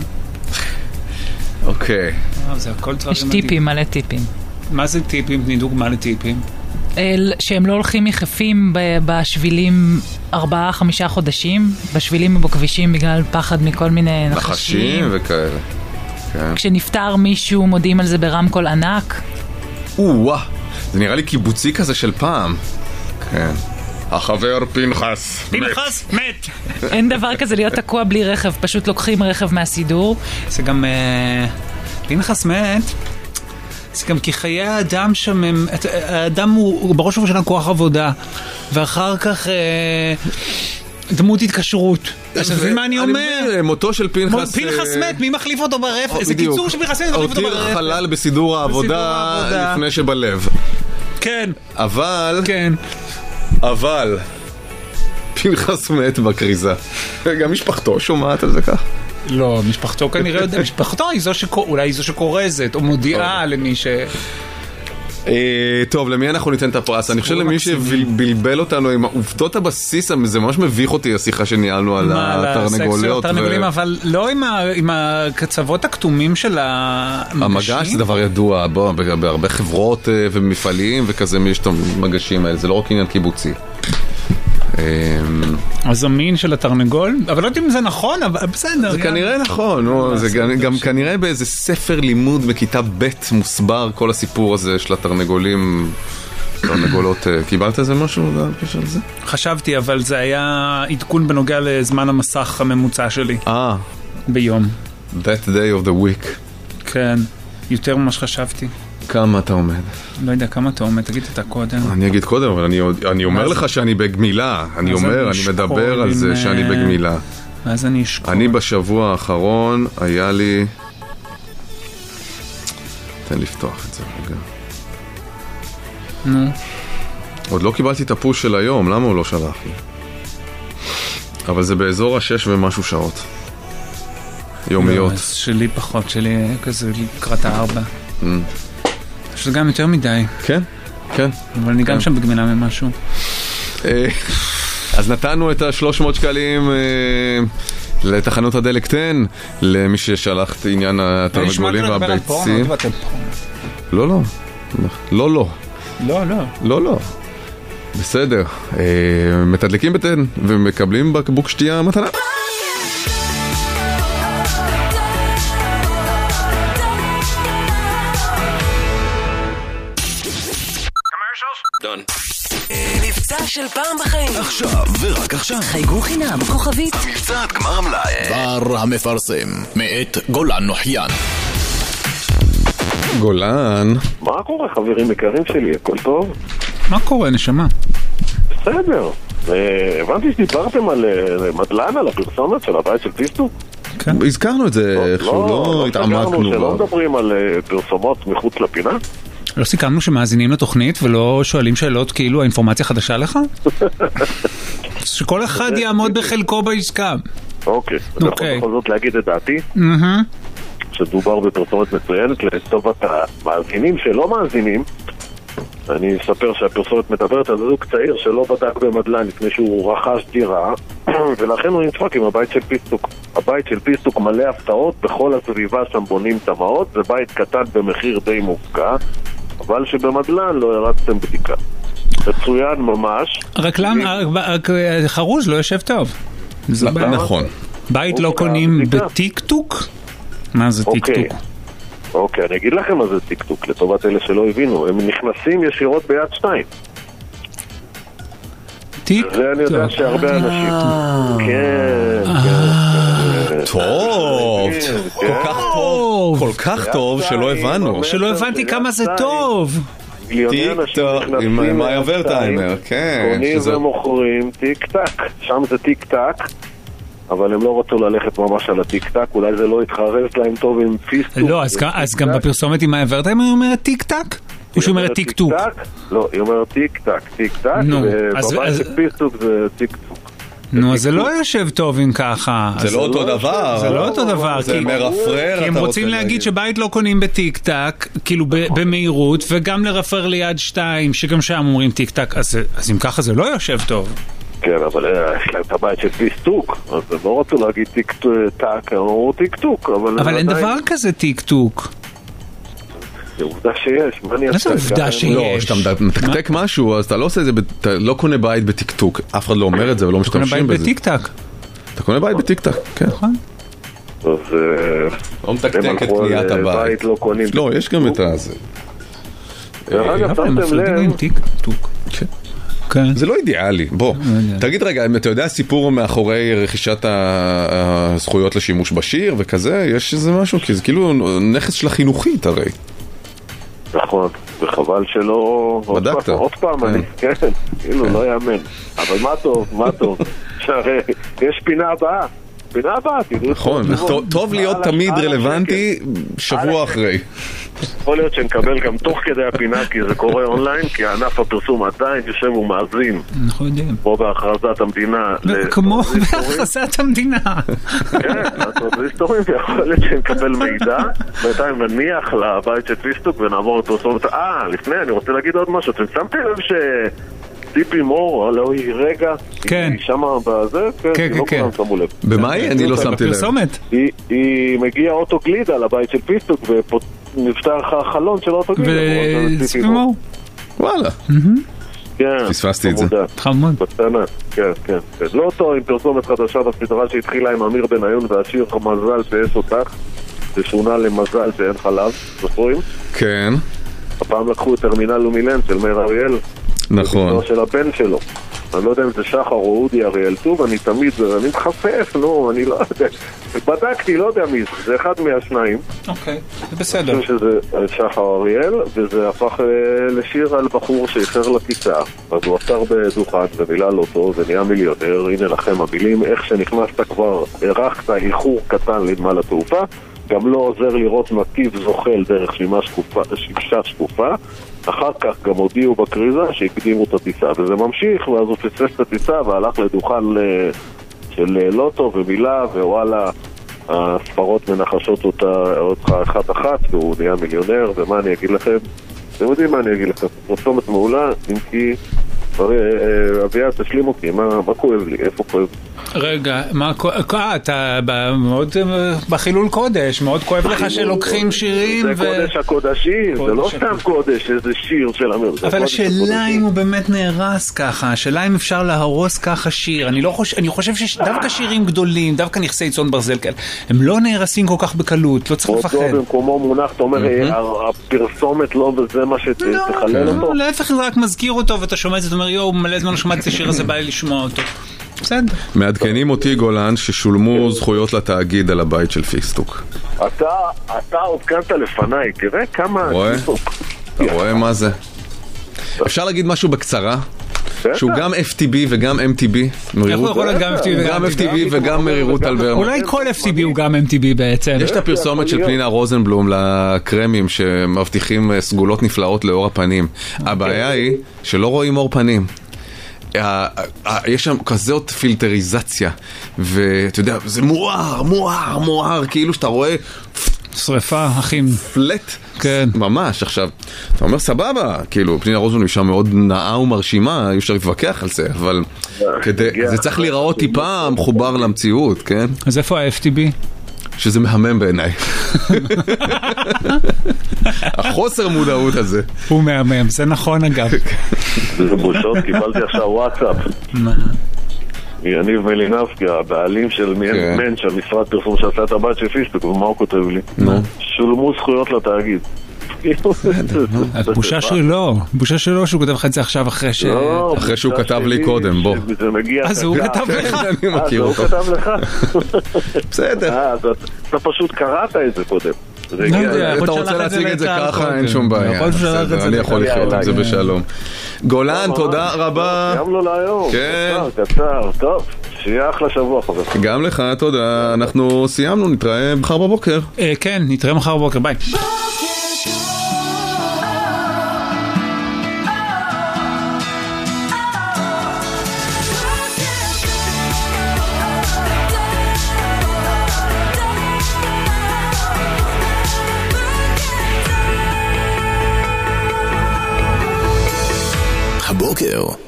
Speaker 3: אוקיי.
Speaker 4: זה הכל דברים
Speaker 13: יש טיפים, מלא טיפים.
Speaker 4: מה זה טיפים? תני דוגמה לטיפים.
Speaker 13: שהם לא הולכים יחפים בשבילים 4-5 חודשים, בשבילים ובכבישים בגלל פחד מכל מיני נחשים
Speaker 3: וכאלה. כן.
Speaker 13: כשנפטר מישהו מודיעים על זה ברמקול ענק.
Speaker 3: וואו, זה נראה לי קיבוצי כזה של פעם. כן. החבר פנחס
Speaker 4: מת.
Speaker 13: אין דבר כזה להיות תקוע בלי רכב, פשוט לוקחים רכב מהסידור.
Speaker 4: זה גם פנחס מת. זה גם כי חיי האדם שם, האדם הוא בראש ובראשונה כוח עבודה, ואחר כך דמות התקשרות. אז תבין מה אני אומר?
Speaker 3: מותו של פנחס...
Speaker 4: פנחס מת, מי מחליף אותו ברפת? איזה קיצור שפנחס מת, מחליף אותו ברפת.
Speaker 3: הותיר חלל בסידור העבודה לפני שבלב.
Speaker 4: כן.
Speaker 3: אבל פנחס מת בקריזה. גם משפחתו שומעת על זה כך?
Speaker 4: לא, משפחתו כנראה יודע, משפחתו היא אולי זו שקורזת, או מודיעה למי ש...
Speaker 3: טוב, למי אנחנו ניתן את הפרס? אני חושב למי שבלבל אותנו עם עובדות הבסיס, זה ממש מביך אותי השיחה שניהלנו על התרנגוליות.
Speaker 4: אבל לא עם הקצוות הכתומים של המגשים.
Speaker 3: המגש זה דבר ידוע, בהרבה חברות ומפעלים וכזה יש את המגשים האלה, זה לא רק עניין קיבוצי.
Speaker 4: הזמין של התרנגול, אבל לא יודעים אם זה נכון, אבל בסדר.
Speaker 3: זה כנראה נכון, זה גם כנראה באיזה ספר לימוד בכיתה ב' מוסבר כל הסיפור הזה של התרנגולים, תרנגולות. קיבלת איזה משהו בקשר לזה?
Speaker 4: חשבתי, אבל זה היה עדכון בנוגע לזמן המסך הממוצע שלי. ביום.
Speaker 3: That day of the week.
Speaker 4: כן, יותר ממה שחשבתי.
Speaker 3: כמה אתה עומד?
Speaker 4: לא יודע כמה אתה עומד, תגיד אתה קודם.
Speaker 3: אני אגיד קודם, אבל אני אומר לך שאני בגמילה. אני מדבר על זה שאני בגמילה.
Speaker 4: ואז אני אשכול.
Speaker 3: אני בשבוע האחרון, היה לי... תן לפתוח את זה רגע.
Speaker 4: נו.
Speaker 3: עוד לא קיבלתי את הפוש של היום, למה הוא לא שלח לי? אבל זה באזור 6 ומשהו שעות. יומיות.
Speaker 4: שלי פחות, שלי כזה לקראת 4. שזה גם יותר מדי.
Speaker 3: כן, כן.
Speaker 4: אבל אני גם שם בגמילה ממשהו.
Speaker 3: אז נתנו את ה-300 שקלים לתחנות הדלק 10, למי ששלח את עניין התרנגולים והביצים. לא, לא. לא, לא.
Speaker 4: לא, לא.
Speaker 3: לא, לא. בסדר. מתדלקים ב-10 ומקבלים בקבוק שתייה מתנה.
Speaker 14: מבצע של פעם בחיים.
Speaker 1: עכשיו ורק עכשיו.
Speaker 14: חייגו חינם, כוכבית.
Speaker 1: מבצעת גמר המלאי. דבר המפרסם, מאת גולן נוחיין.
Speaker 3: גולן.
Speaker 15: מה קורה חברים יקרים שלי? הכל טוב?
Speaker 4: מה קורה נשמה?
Speaker 15: בסדר. הבנתי שדיברתם על מדלן, על הפרסומת של הבית של פיסטוק?
Speaker 3: כן. הזכרנו את זה, איכשהו לא התעמקנו.
Speaker 15: שלא מדברים על פרסומות מחוץ לפינה?
Speaker 4: לא סיכמנו שמאזינים לתוכנית ולא שואלים שאלות כאילו האינפורמציה חדשה לך? שכל אחד יעמוד בחלקו בעסקה.
Speaker 15: אוקיי. אני יכול בכל זאת להגיד את דעתי? שדובר בפרסומת מצוינת לטובת המאזינים שלא מאזינים. אני אספר שהפרסומת מדברת על זוג צעיר שלא בדק במדלן לפני שהוא רכש דירה, ולכן הוא נצחק עם הבית של פיסטוק. הבית של פיסטוק מלא הפתעות, בכל הסביבה שם בונים תמאות, זה בית קטן במחיר די מופקע, אבל שבמדלן לא הרצתם בדיקה. מצוין ממש.
Speaker 4: רק למה, חרוז לא יושב טוב.
Speaker 3: נכון.
Speaker 4: בית לא קונים בטיק-טוק? מה זה טיק-טוק?
Speaker 15: אוקיי, אני אגיד לכם מה זה טיק-טוק, לטובת אלה שלא הבינו. הם נכנסים ישירות ביד 2.
Speaker 4: טיק-טוק.
Speaker 15: זה אני יודע שהרבה אנשים. כן, כן.
Speaker 3: טוב. כל כך טוב. כל כך טוב שלא הבנו.
Speaker 4: שלא הבנתי כמה זה טוב.
Speaker 15: טיק-טוק.
Speaker 3: עם מאיה ורטהיימר, כן.
Speaker 15: קונים ומוכרים טיק-טק. שם זה טיק-טק. אבל הם לא רצו ללכת ממש על הטיק-טק, אולי זה לא יתחרז להם טוב עם פיסטוק.
Speaker 4: לא, אז גם בפרסומת עם העברת היא אומרת טיק-טק? או שהיא אומרת טיק-טוק?
Speaker 15: לא, היא אומרת טיק-טק, טיק-טק, ובבית של פיסטוק זה טיק-טוק.
Speaker 4: נו, אז זה לא יושב טוב אם ככה.
Speaker 3: זה לא אותו דבר.
Speaker 4: זה לא אותו דבר.
Speaker 3: זה מרפרר.
Speaker 4: כי הם רוצים להגיד שבית לא קונים בטיק-טק, כאילו במהירות, וגם לרפרר ליד 2, שגם שם אומרים טיק-טק, אז אם ככה זה לא יושב טוב.
Speaker 15: כן, אבל יש להם את הבית של פיסטוק, אז הם לא רצו להגיד טיק-טק, הם אמרו טיק-טוק,
Speaker 4: אבל אין דבר כזה טיק-טוק.
Speaker 15: זה עובדה שיש, מה אני
Speaker 4: אעשה? זה עובדה שיש.
Speaker 3: לא, כשאתה מתקתק משהו, אז אתה לא עושה את זה, אתה לא קונה בית בטיקטוק, אף אחד לא אומר את זה ולא משתמשים בזה.
Speaker 4: אתה קונה בית בטיקטק.
Speaker 3: אתה קונה בית בטיקטק, כן.
Speaker 4: נכון.
Speaker 15: אז
Speaker 3: לא מתקתק את קניית הבית.
Speaker 15: לא קונים.
Speaker 3: לא, יש גם את הזה.
Speaker 15: אגב, שמתם לב.
Speaker 3: זה לא אידיאלי. בוא, תגיד רגע, אם אתה יודע סיפור מאחורי רכישת הזכויות לשימוש בשיר וכזה, יש איזה משהו? כי זה כאילו נכס של החינוכית הרי.
Speaker 15: נכון, וחבל שלא...
Speaker 3: בדקת.
Speaker 15: עוד פעם אני, כן, כאילו לא יאמן. אבל מה טוב, שהרי יש פינה הבאה.
Speaker 3: נכון, טוב להיות תמיד רלוונטי שבוע אחרי.
Speaker 15: יכול להיות שנקבל גם תוך כדי הפינה, כי זה קורה אונליין, כי ענף הפרסום עדיין יושב ומאזין.
Speaker 4: אנחנו יודעים.
Speaker 15: כמו בהכרזת המדינה.
Speaker 4: כמו בהכרזת המדינה.
Speaker 15: כן, טרנזיסטורים, ויכול להיות שנקבל מידע, בינתיים נניח לבית של פיסטוק ונעבור לפרסומת. לפני, אני רוצה להגיד עוד משהו. אתם שמתם לב טיפי מור, לא היא רגע,
Speaker 4: כן.
Speaker 15: היא שמה בזה, כן, לא כולם שמו לב.
Speaker 3: במה היא? אני לא שמתי לב.
Speaker 4: בפרסומת.
Speaker 15: היא מגיעה אוטו גלידה לבית של פיסטוק, ונפתח החלון של אוטו גלידה.
Speaker 4: וטיפי מור.
Speaker 3: וואלה.
Speaker 15: כן.
Speaker 3: פספסתי את זה.
Speaker 4: חמוד.
Speaker 15: בקטנה, כן. לא אותו עם פרסומת חדשה בסדרה שהתחילה עם אמיר בניון והשיר מזל שיש אותך, זה שונה למזל שאין חלב, זוכרים?
Speaker 3: כן.
Speaker 15: הפעם לקחו את טרמינל לומילן של מאיר אריאל.
Speaker 3: נכון.
Speaker 15: של הבן שלו. אני לא יודע אם זה שחר או אודי אריאל. טוב, אני תמיד, אני מתחפף, אני לא יודע. בדקתי, לא יודע מי זה. זה אחד מהשניים.
Speaker 4: אוקיי, זה בסדר.
Speaker 15: אני חושב שזה שחר אריאל, וזה הפך לשיר על בחור שאיחר לכיסא. אז הוא עצר בדוכן ומילה לא טוב, ונהיה מיליונר. הנה לכם המילים. איך שנכנסת כבר, הרחת איחור קטן לנמל התעופה. גם לא עוזר לראות נתיב זוחל דרך שמשה שקופה. אחר כך גם הודיעו בקריזה שהקדימו את הטיסה, וזה ממשיך, ואז הוא פספס את הטיסה והלך לדוכן של לוטו ומילה, ווואלה, הספרות מנחשות אותך אחת, והוא נהיה מיליונר. ומה אני אגיד לכם? אתם יודעים מה אני אגיד לכם? פרסומת מעולה, אם כי אביעד, תשלים אותי, מה כואב לי? איפה כואב?
Speaker 4: רגע, אתה מאוד בחילול קודש, מאוד כואב לך שלוקחים שירים
Speaker 15: זה קודש הקודשים, זה לא סתם קודש, איזה שיר של אמיר.
Speaker 4: אבל השאלה אם הוא באמת נהרס ככה, השאלה אם אפשר להרוס ככה שיר. אני חושב שדווקא שירים גדולים, דווקא נכסי צאן ברזל כאלה, הם לא נהרסים כל כך בקלות, לא צריך לפחד.
Speaker 15: אותו במקומו מונח, אתה אומר, הפרסומת לא וזה מה שתחלל אותו?
Speaker 4: לא, להפך, זה רק מזכיר אותו ואתה שומע את זה, אתה אומר, יואו, מלא זמן שמעתי את השיר הזה, בא לי לשמוע אותו.
Speaker 3: מעדכנים אותי גולן ששולמו זכויות לתאגיד על הבית של פיסטוק.
Speaker 15: אתה עודכנת לפניי, תראה כמה...
Speaker 3: אתה רואה מה זה? אפשר להגיד משהו בקצרה? שהוא גם FTB וגם MTB. גם FTB וגם מרירות אלברמן.
Speaker 4: אולי כל FTB הוא גם MTB בעצם.
Speaker 3: יש את הפרסומת של פנינה רוזנבלום לקרמים שמבטיחים סגולות נפלאות לאור הפנים. הבעיה היא שלא רואים אור פנים. יש שם כזאת פילטריזציה, ואתה יודע, זה מואר, כאילו שאתה רואה
Speaker 4: שריפה, אחים
Speaker 3: פלט, כן. ממש. עכשיו, אתה אומר סבבה, כאילו פנינה רוזנבלום היא שם מאוד נאה ומרשימה, אי אפשר להתווכח על זה, אבל זה צריך להיראות טיפה מחובר למציאות, כן?
Speaker 4: אז איפה ה-FTB?
Speaker 3: שזה מהמם בעיניי. החוסר מודעות הזה.
Speaker 4: הוא מהמם, זה נכון אגב.
Speaker 15: זה בושות, קיבלתי עכשיו וואטסאפ.
Speaker 4: מה?
Speaker 15: יניב מלינבסקי, הבעלים של מנץ', המשרד פרסום שעשה את הבית של פיסטוק, ומה הוא כותב לי? שולמו זכויות לתאגיד.
Speaker 4: הבושה שלו שהוא כותב לך את זה עכשיו אחרי
Speaker 3: שהוא כתב לי קודם, בוא.
Speaker 4: אז הוא כתב לך.
Speaker 3: אני מכיר אותו.
Speaker 15: הוא כתב לך.
Speaker 3: בסדר.
Speaker 15: אתה פשוט קראת את זה קודם.
Speaker 3: אתה רוצה להציג את זה ככה, אין שום בעיה. אני יכול לחיות עם זה בשלום. גולן, תודה רבה.
Speaker 15: גם לו להיום. קצר, טוב. שיהיה אחלה שבוע, חבר.
Speaker 3: גם לך, תודה. אנחנו סיימנו, נתראה מחר בבוקר.
Speaker 4: כן, נתראה מחר בבוקר, ביי.
Speaker 1: הבוקר